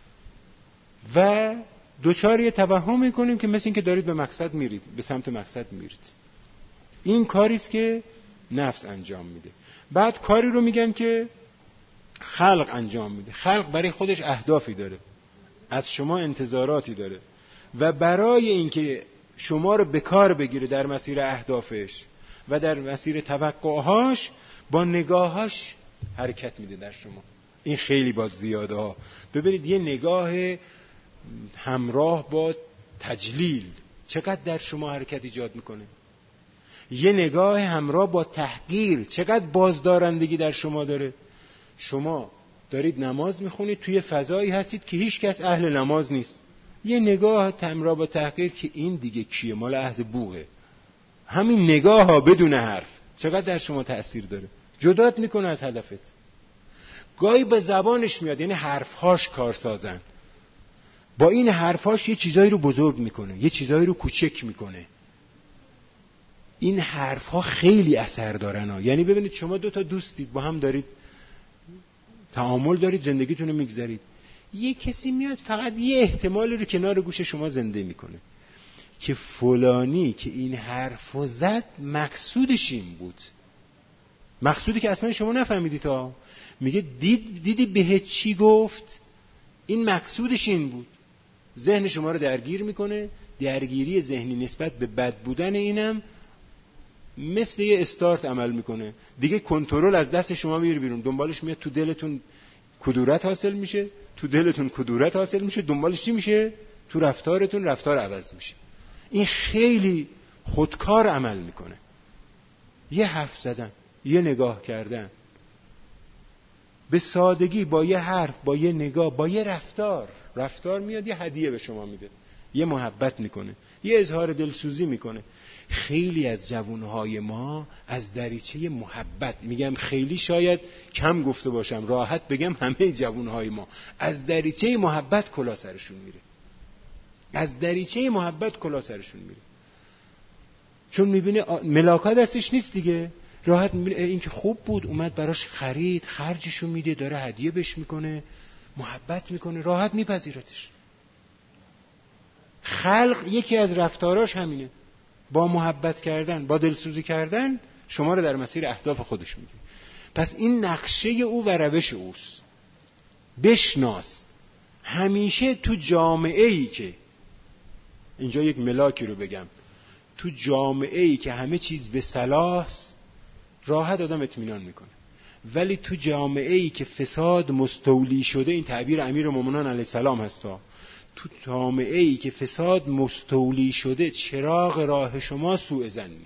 [SPEAKER 1] و دوچار یه توهم میکنیم که مثل این که دارید به مقصد میرید، به سمت مقصد میرید. این کاریست که نفس انجام میده. بعد کاری رو میگن که خلق انجام میده. خلق برای خودش اهدافی داره، از شما انتظاراتی داره و برای اینکه شما رو به کار بگیره در مسیر اهدافش و در مسیر توقعهاش، با نگاهاش حرکت میده در شما. این خیلی باز زیاده ها. ببینید یه نگاه همراه با تجلیل چقدر در شما حرکت ایجاد میکنه. یه نگاه همراه با تحقیر چقدر بازدارندگی در شما داره. شما دارید نماز میخونید، توی فضایی هستید که هیچ کس اهل نماز نیست، یه نگاه همراه با تحقیر که این دیگه کیه، مال اهل بوغه. همین نگاه ها بدون حرف چقدر در شما تأثیر داره، جدات میکنه از هدفت. گاهی به زبانش میاد، یعنی حرفهاش کار سازن، با این حرفاش یه چیزایی رو بزرگ میکنه، یه چیزایی رو کوچک میکنه. این حرف ها خیلی اثر دارن ها. یعنی ببینید شما دو تا دوستید با هم دارید تعامل دارید، زندگیتون رو میگذرید، یه کسی میاد فقط یه احتمالی رو کنار گوش شما زنده میکنه که فلانی که این حرفو زد مقصودش این بود، مقصودی که اصلا شما نفهمیدید تا میگه دید دیدی به چی گفت، این مقصودش این بود. ذهن شما رو درگیر میکنه، درگیری ذهنی نسبت به بد بودن اینم مثل یه استارت عمل میکنه دیگه، کنترل از دست شما میره بیرون، دنبالش میاد تو دلتون کدورت حاصل میشه، تو دلتون کدورت حاصل میشه، دنبالش چی میشه؟ تو رفتارتون رفتار عوض میشه. این خیلی خودکار عمل میکنه. یه حرف زدن، یه نگاه کردن، به سادگی با یه حرف، با یه نگاه، با یه رفتار، رفتار میاد یه هدیه به شما میده، یه محبت میکنه، یه اظهار دلسوزی میکنه. خیلی از جوانهای ما از دریچه محبت، میگم خیلی شاید کم گفته باشم، راحت بگم همه جوانهای ما از دریچه محبت کلا سرشون میره، از دریچه محبت کلا سرشون میره، چون میبینه ملاکا دستش نیست دیگه، راحت میبینه این که خوب بود اومد براش خرید، خرجشو میده، داره هدیه بهش میکنه، محبت میکنه، راحت میپذیرتش. خلق یکی از رفتاراش همینه، با محبت کردن، با دلسوزی کردن شما رو در مسیر اهداف خودش میگیره. پس این نقشه او و روش اوست. بشناس همیشه تو جامعه ای که، اینجا یک ملاکی رو بگم، تو جامعه ای که همه چیز به صلاح راحت آدم اطمینان میکنه، ولی تو جامعه ای که فساد مستولی شده، این تعبیر امیرالمومنین علیه السلام هستا، تو جامعه ای که فساد مستولی شده چراغ راه شما سوء ظنه،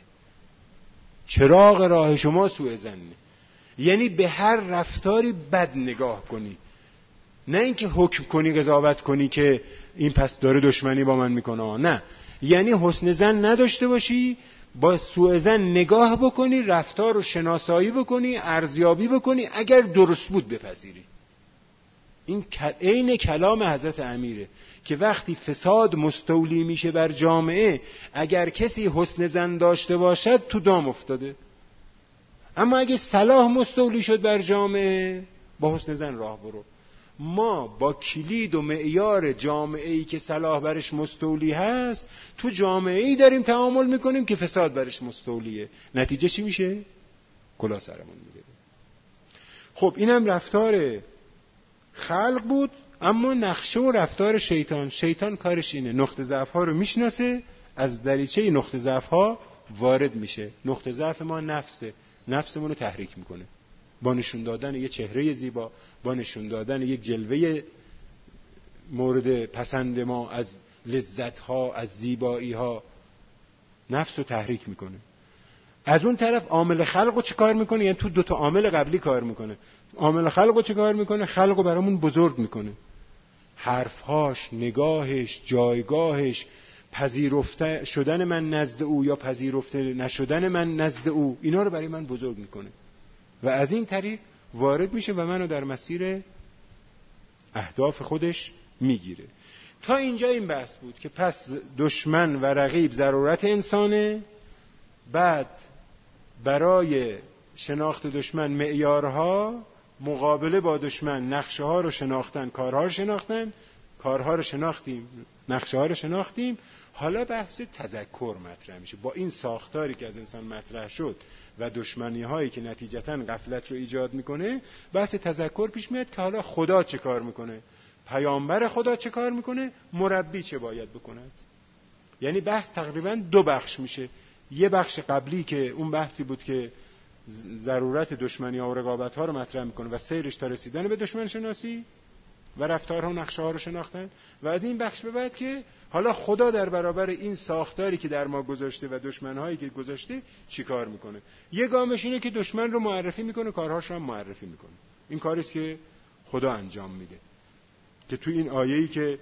[SPEAKER 1] چراغ راه شما سوء ظنه. یعنی به هر رفتاری بد نگاه کنی، نه اینکه حکم کنی قضاوت کنی که این پس داره دشمنی با من میکنه، نه، یعنی حسن ظن نداشته باشی، با سوء ظن نگاه بکنی، رفتار رو شناسایی بکنی، ارزیابی بکنی، اگر درست بود بپذیری. این عین کلام حضرت امیره که وقتی فساد مستولی میشه بر جامعه، اگر کسی حسن ظن داشته باشد تو دام افتاده، اما اگه صلاح مستولی شد بر جامعه، با حسن ظن راه برو. ما با کلید و معیار جامعه‌ای که صلاح برش مستولی هست، تو جامعه‌ای داریم تعامل میکنیم که فساد برش مستولیه، نتیجه چی میشه؟ کلا سرمون میگیره. خب اینم رفتار خلق بود، اما نقشه و رفتار شیطان. شیطان کارش اینه نقطه ضعف ها رو میشناسه، از دریچه نقطه ضعف ها وارد میشه. نقطه ضعف ما نفسه، نفسمون رو تحریک میکنه با نشون دادن یه چهره زیبا، با نشون دادن یک جلوه مورد پسند ما از لذت ها، از زیبایی ها، نفس رو تحریک میکنه. از اون طرف عامل خلق رو چه کار میکنه؟ یعنی تو دو تا عامل قبلی کار میکنه. عامل خلق رو چه کار میکنه؟ خلق رو برامون بزرگ میکنه، حرفهاش، نگاهش، جایگاهش، پذیرفته شدن من نزد او یا پذیرفته نشدن من نزد او، اینا رو برای من بزرگ میکنه و از این طریق وارد میشه و منو در مسیر اهداف خودش میگیره. تا اینجا این بحث بود که پس دشمن و رقیب ضرورت انسانه، بعد برای شناخت دشمن معیارها، مقابله با دشمن نقشه ها رو شناختن، کارها رو شناختن، کارها رو شناختیم، نقشه ها رو شناختیم، حالا بحث تذکر مطرح میشه. با این ساختاری که از انسان مطرح شد و دشمنی هایی که نتیجتاً غفلت رو ایجاد میکنه، بحث تذکر پیش میاد که حالا خدا چه کار میکنه، پیامبر خدا چه کار میکنه، مربی چه باید بکند. یعنی بحث تقریباً دو بخش میشه. یه بخش قبلی که اون بحثی بود که ضرورت دشمنی ها و رقابت ها رو مطرح میکنه و سیرش تا رسیدن به دشمن شناسی و رفتارها و نقشه ها رو شناختن، و از این بخش به بعد که حالا خدا در برابر این ساختاری که در ما گذاشته و دشمنهایی که گذاشته چی کار میکنه. یه گامش اینه که دشمن رو معرفی میکنه، کارهاش رو هم معرفی میکنه. این کاریست که خدا انجام میده که تو این آیه‌ای که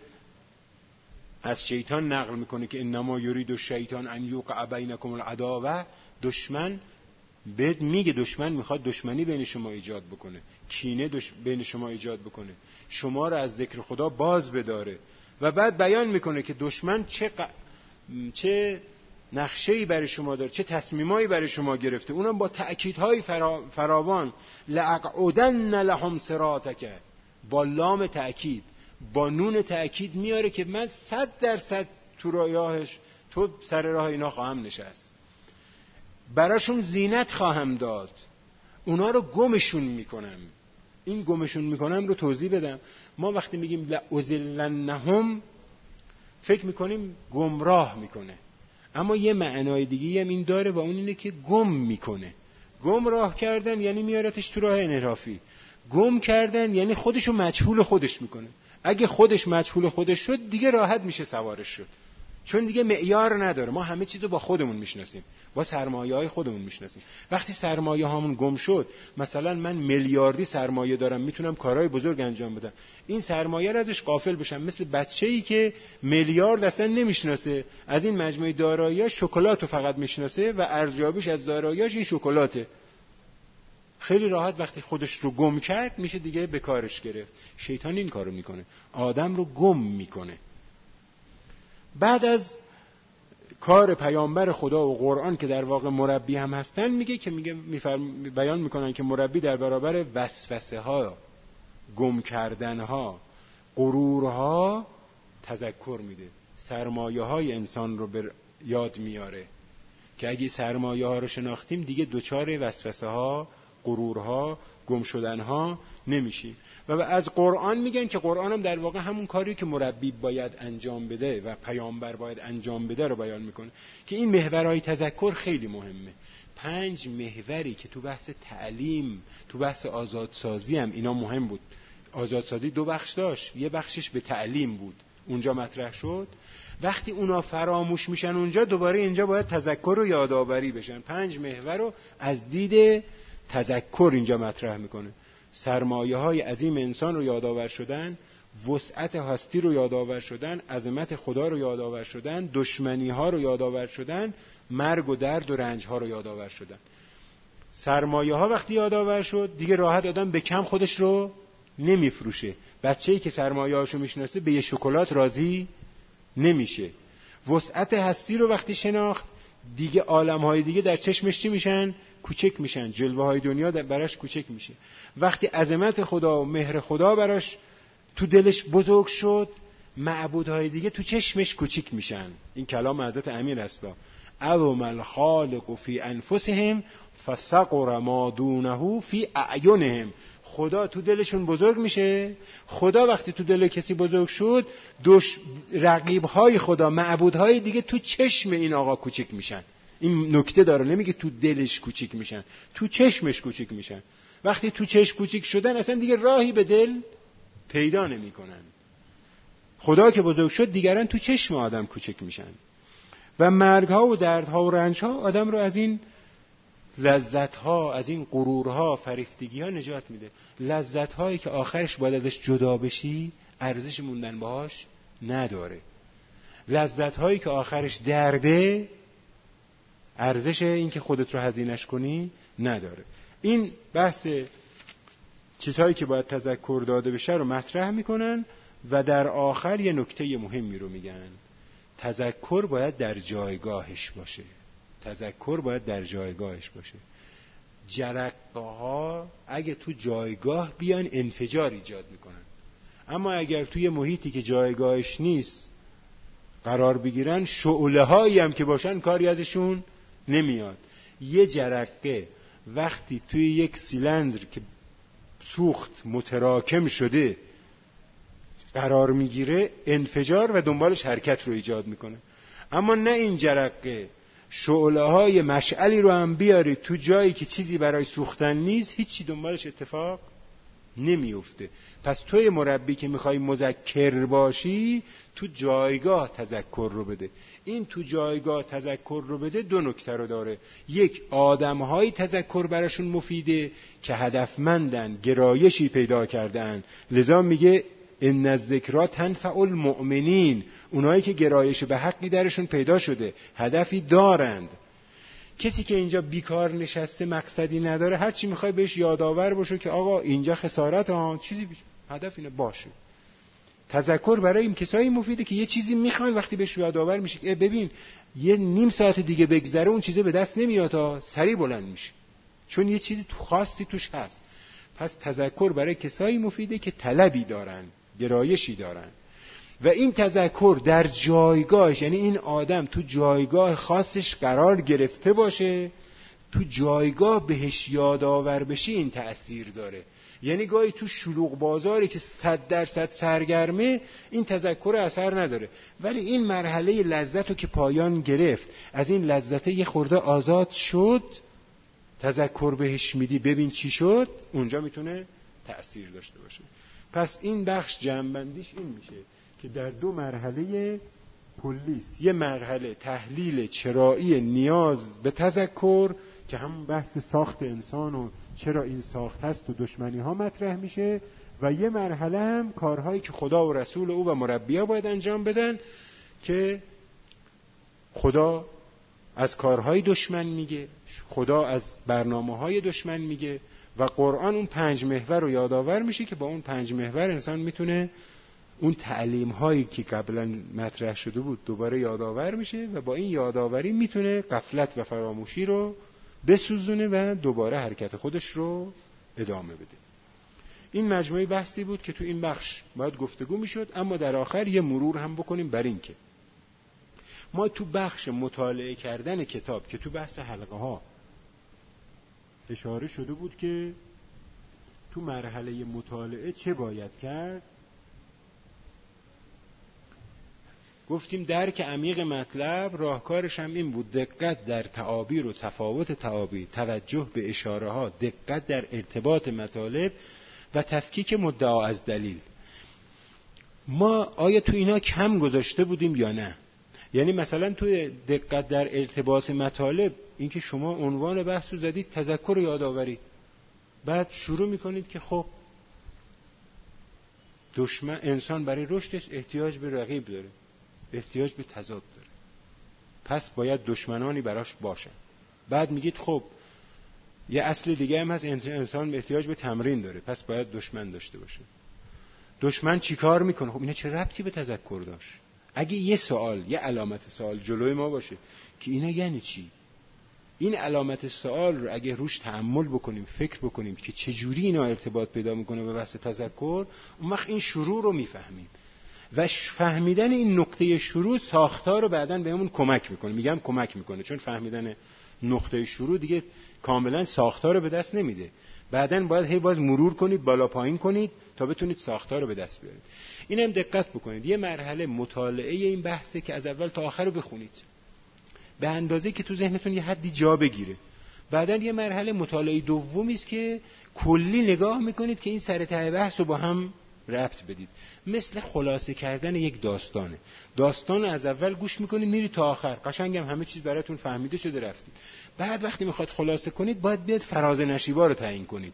[SPEAKER 1] از شیطان نقل میکنه که انما یرید الشیطان ان یوقع بینکم العداوه، دشمن بهت میگه دشمن میخواد دشمنی بین شما ایجاد بکنه، کینه دش... بین شما ایجاد بکنه، شما رو از ذکر خدا باز بداره، و بعد بیان میکنه که دشمن چه ق... چه نقشه‌ای برای شما داره، چه تصمیمایی برای شما گرفته، اونم با تأکیدهای فرا... فراوان. لأقعدن لهم صراطک، با لام تأکید، با نون تأکید میاره که من صد درصد تو راهش، تو سر راه اینا خواهم نشست، براشون زینت خواهم داد، اونا رو گمشون میکنم. این گمشون میکنم رو توضیح بدم. ما وقتی میگیم لأذلنهم فکر میکنیم گمراه میکنه، اما یه معنای دیگه هم این داره و اون اینه که گم میکنه. گمراه کردن یعنی میارتش تو راه انحرافی، گم کردن یعنی خودشو مجهول خودش میکنه. اگه خودش مجهول خودش شد دیگه راحت میشه سوارش شد، چون دیگه معیار نداره. ما همه چیزو با خودمون میشناسیم، با سرمایه‌های خودمون میشناسیم. وقتی سرمایه هامون گم شد، مثلا من میلیاردی سرمایه دارم، میتونم کارهای بزرگ انجام بدم، این سرمایه رو ازش غافل بشم، مثل بچه‌ای که میلیارد اصلا نمیشناسه، از این مجموعه دارایی‌ها شکلاتو فقط میشناسه و ارزیابیش از دارایی‌هاش این شکلاته. خیلی راحت وقتی خودش رو گم کرد میشه دیگه به کارش گرفت. شیطان این کارو میکنه، آدم رو گم میکنه. بعد از کار پیامبر خدا و قرآن که در واقع مربی هم هستن، میگه که میگه بیان میکنن که مربی در برابر وسوسه ها، گم کردن ها، غرورها تذکر میده، سرمایه های انسان رو به یاد میاره که اگه سرمایه ها رو شناختیم دیگه دوچار وسوسه ها، غرورها، گم شدن ها نمیشیم. و از قرآن میگن که قرآن هم در واقع همون کاری که مربی باید انجام بده و پیامبر باید انجام بده رو بیان میکنه که این محورهای تذکر خیلی مهمه. پنج محوری که تو بحث تعلیم، تو بحث آزادسازی هم اینا مهم بود. آزادسازی دو بخش داشت، یه بخشش به تعلیم بود، اونجا مطرح شد. وقتی اونا فراموش میشن اونجا، دوباره اینجا باید تذکر و یادآوری بشن. پنج محور رو از دید تذکر اینجا مطرح میکنه. سرمایه های عظیم انسان رو یادآور شدن، وسعت هستی رو یادآور شدن، عظمت خدا رو یادآور شدن، دشمنی ها رو یادآور شدن، مرگ و درد و رنج ها رو یادآور شدن. سرمایه ها وقتی یادآور شد دیگه راحت آدم به کم خودش رو نمیفروشه. بچه‌ای که سرمایه هاشو میشناسه به یه شکلات راضی نمیشه. وسعت هستی رو وقتی شناخت دیگه عالم های دیگه در چشمش چی میشن؟ کوچک میشن. جلوه های دنیا براش کوچک میشه. وقتی عظمت خدا و مهر خدا براش تو دلش بزرگ شد، معبودهای دیگه تو چشمش کوچک میشن. این کلام حضرت امیر است. اعظم الخالق فی انفسهم فصغر ما دونه فی اعینهم. خدا تو دلشون بزرگ میشه. خدا وقتی تو دل کسی بزرگ شد، دوش رقیبهای خدا، معبودهای دیگه تو چشم این آقا کوچک میشن. این نکته داره، نمیگه تو دلش کوچک میشن، تو چشمش کوچک میشن. وقتی تو چشم کوچک شدن اصلا دیگه راهی به دل پیدا نمیکنن. خدا که بزرگ شد دیگران تو چشم آدم کوچک میشن. و مرگها و دردها و رنجها آدم رو از این لذتها، از این غرورها، فریفتگیها نجات میده. لذتهایی که آخرش باید ازش جدا بشی ارزش موندن باهاش نداره. لذتهایی که آخرش درده ارزش این که خودت رو هزینه‌اش کنی نداره. این بحث چیزهایی که باید تذکر داده بشه رو مطرح میکنن و در آخر یه نکته مهمی رو میگن. تذکر باید در جایگاهش باشه. تذکر باید در جایگاهش باشه. جرقه ها اگه تو جایگاه بیان انفجار ایجاد میکنن، اما اگر توی محیطی که جایگاهش نیست قرار بگیرن، شعله هایی هم که باشن کاری ازشون نمیاد. یه جرقه وقتی توی یک سیلندر که سوخت متراکم شده قرار میگیره، انفجار و دنبالش حرکت رو ایجاد میکنه. اما نه این جرقه شعله های مشعلی رو هم بیاری تو جایی که چیزی برای سوختن نیست، هیچی دنبالش اتفاق نمیفته. پس توی مربی که میخوای مذکر باشی، تو جایگاه تذکر رو بده. این تو جایگاه تذکر رو بده دو نکته رو داره. یک، آدم‌های تذکر براشون مفیده که هدفمندن، گرایشی پیدا کردن. لذا میگه ان الذکرى تنفع المؤمنین. اونایی که گرایش به حقی درشون پیدا شده، هدفی دارند. کسی که اینجا بیکار نشسته، مقصدی نداره، هر چی میخوای بهش یادآور باشه که آقا اینجا خسارت ها، چیزی بی... هدف اینه باشه. تذکر برای این کسایی مفیده که یه چیزی میخوان، وقتی بهش یادآور میشه که ببین یه نیم ساعت دیگه بگذره اون چیزه به دست نمیاد تا سریع بلند میشه، چون یه چیزی تو خاصی توش هست. پس تذکر برای کسایی مفیده که طلبی دارن، گرایشی دارن، و این تذکر در جایگاهش، یعنی این آدم تو جایگاه خاصش قرار گرفته باشه، تو جایگاه بهش یادآور بشه، این تأثیر داره. یعنی گاهی تو شلوغ بازاری که صد درصد سرگرمه این تذکر اثر نداره، ولی این مرحله لذت رو که پایان گرفت، از این لذت یه خورده آزاد شد، تذکر بهش میدی ببین چی شد، اونجا میتونه تأثیر داشته باشه. پس این بخش جمع‌بندیش این میشه که در دو مرحله کلیست. یه مرحله تحلیل چرایی نیاز به تذکر که همون بحث ساخت انسان و چرا این ساخت هست و دشمنی ها مطرح میشه، و یه مرحله هم کارهایی که خدا و رسول او و مربی‌ها باید انجام بدن که خدا از کارهای دشمن میگه، خدا از برنامه‌های دشمن میگه، و قرآن اون پنج محور رو یادآور میشه که با اون پنج محور انسان میتونه اون تعلیم هایی که قبلا مطرح شده بود دوباره یادآور میشه، و با این یادآوری میتونه غفلت و فراموشی رو بسوزونه و دوباره حرکت خودش رو ادامه بده. این مجموعه بحثی بود که تو این بخش باید گفتگو میشد، اما در آخر یه مرور هم بکنیم بر این که ما تو بخش مطالعه کردن کتاب که تو بحث حلقه ها اشاره شده بود که تو مرحله مطالعه چه باید کرد، گفتیم درک عمیق مطلب راهکارش هم این بود: دقت در تعابیر و تفاوت تعابیر، توجه به اشاره ها، دقت در ارتباط مطالب و تفکیک مدعا از دلیل. ما آیا تو اینا کم گذاشته بودیم یا نه؟ یعنی مثلا توی دقت در ارتباط مطالب اینکه شما عنوان بحث رو زدید تذکر و یادآوری، بعد شروع میکنید که خب دشمن انسان برای رشدش احتیاج به رقیب داره، احتیاج به تضاد داره، پس باید دشمنانی براش باشن. بعد میگید خب یه اصل دیگه هم هست، انسان احتیاج به تمرین داره، پس باید دشمن داشته باشه. دشمن چی کار میکنه؟ خب اینا چه ربطی به تذکر داشت؟ اگه یه سوال، یه علامت سوال جلوی ما باشه که اینا یعنی چی، این علامت سوال رو اگه روش تأمل بکنیم، فکر بکنیم که چجوری اینا ارتباط پیدا میکنه به بحث تذکر، اون وقت این شروع رو میفهمیم، و فهمیدن این نقطه شروع ساختار رو بعداً بهمون کمک میکنه. میگم کمک میکنه چون فهمیدن نقطه شروع دیگه کاملا ساختار رو به دست نمیده، بعداً باید هی باز مرور کنید، بالا پایین کنید تا بتونید ساختار رو به دست بیارید. اینم دقت بکنید، یه مرحله مطالعه این بحثه که از اول تا آخر رو بخونید به اندازه که تو ذهنتون یه حدی جا بگیره. بعداً یه مرحله مطالعه دومی است که کلی نگاه میکنید که این سر ته بحث رو با هم ربط بدید. مثل خلاصه کردن یک داستانه. داستان از اول گوش میکنید میرید تا آخر، قشنگم همه چیز براتون فهمیده شده رفتید. بعد وقتی میخواد خلاصه کنید باید بیاد فراز نشیبا رو تعیین کنید.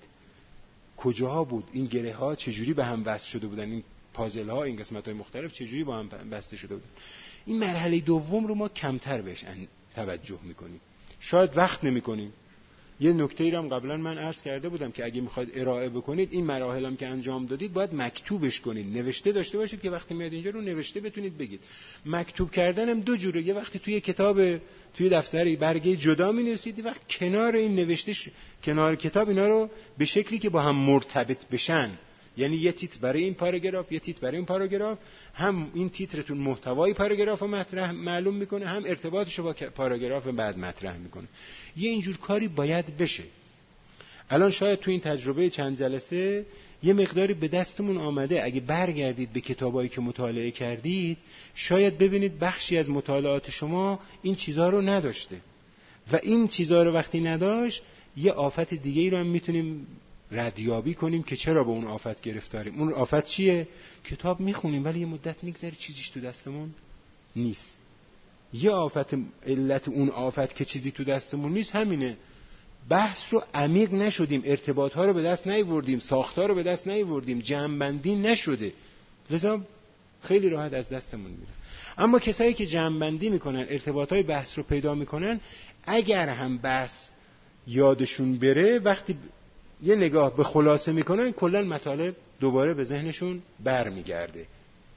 [SPEAKER 1] کجاها بود این گره ها، چجوری به هم وصل شده بودن، این پازل ها، این قسمت های مختلف چجوری با هم بسته شده بودن. این مرحله دوم رو ما کمتر بهش توجه میکنیم، شاید وقت نمیکنیم. یه نکته ای رو هم قبلا من عرض کرده بودم که اگه میخواید ارائه بکنید این مراحل هم که انجام دادید باید مکتوبش کنید، نوشته داشته باشید که وقتی میاد اینجا رو نوشته بتونید بگید. مکتوب کردن هم دو جوره، یه وقتی توی کتاب، توی دفتری برگه جدا می‌نویسید، یه وقت کنار این نوشتهش، کنار کتاب اینا رو به شکلی که با هم مرتبط بشن، یعنی یه تیتر برای این پاراگراف، یه تیتر برای این پاراگراف، هم این تیترتون محتوای پاراگراف رو مطرح معلوم میکنه، هم ارتباطش رو با پاراگراف بعد مطرح میکنه. یه اینجور کاری باید بشه. الان شاید تو این تجربه چند جلسه یه مقداری به دستمون آمده، اگه برگردید به کتابایی که مطالعه کردید شاید ببینید بخشی از مطالعات شما این چیزها رو نداشته، و این چیزها رو وقتی نداشت یه آفت دیگه ای رو هم میتونیم ردیابی کنیم که چرا به اون آفت گرفتاریم. اون آفت چیه؟ کتاب میخونیم ولی یه مدت میگذره چیزیش تو دستمون نیست. یه آفت، علت اون آفت که چیزی تو دستمون نیست همینه، بحث رو عمیق نشدیم، ارتباط ها رو به دست نیاوردیم، ساختار رو به دست نیاوردیم، جمع بندی نشده، لذا خیلی راحت از دستمون میره. اما کسایی که جمع بندی میکنن، ارتباط های بحث رو پیدا میکنن، اگر هم بحث یادشون بره، وقتی یه نگاه به خلاصه میکنن کلا مطالب دوباره به ذهنشون بر میگرده.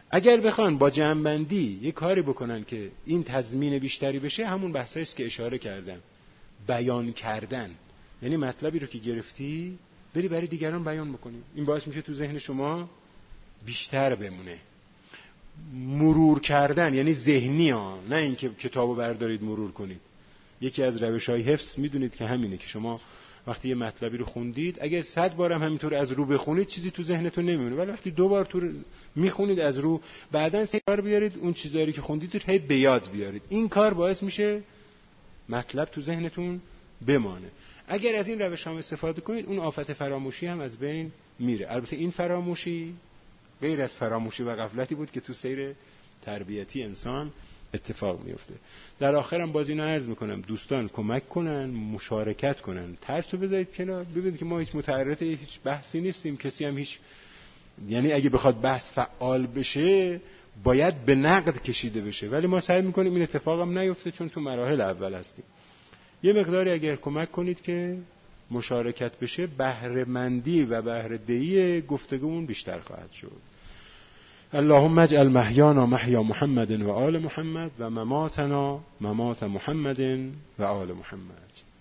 [SPEAKER 1] اگر بخوان با جمع‌بندی یه کاری بکنن که این تضمین بیشتری بشه، همون بحثایی است که اشاره کردم، بیان کردن، یعنی مطلبی رو که گرفتی بری برای دیگران بیان بکنی، این باعث میشه تو ذهن شما بیشتر بمونه. مرور کردن یعنی ذهنی ها، نه اینکه کتابو بردارید مرور کنید. یکی از روش‌های حفظ میدونید که همینه که شما وقتی یه مطلبی رو خوندید اگه صد بارم همینطور از رو بخونید چیزی تو ذهنتون نمیمونه، ولی وقتی دو بار تو میخونید از رو، بعداً سه بار بیارید اون چیزایی که خوندید رو هی به یاد بیارید. این کار باعث میشه مطلب تو ذهنتون بمانه. اگر از این روش هم استفاده کنید اون آفت فراموشی هم از بین میره. البته این فراموشی غیر از فراموشی و غفلتی بود که تو سیر تربیتی انسان اتفاق میفته. در آخرم باز اینو عرض میکنم، دوستان کمک کنن، مشارکت کنن، ترس رو بذارید کنار. ببینید که ما هیچ متعرض هیچ بحثی نیستیم، کسی هم هیچ، یعنی اگه بخواد بحث فعال بشه باید به نقد کشیده بشه، ولی ما سعی میکنیم این اتفاق هم نیفته چون تو مراحل اول هستیم. یه مقداری اگر کمک کنید که مشارکت بشه، بهره مندی و بهره دهی گفتگومون بیشتر خواهد شد. اللهم اجعل محیانا محیا محمد و آل محمد و مماتنا ممات محمد و آل محمد.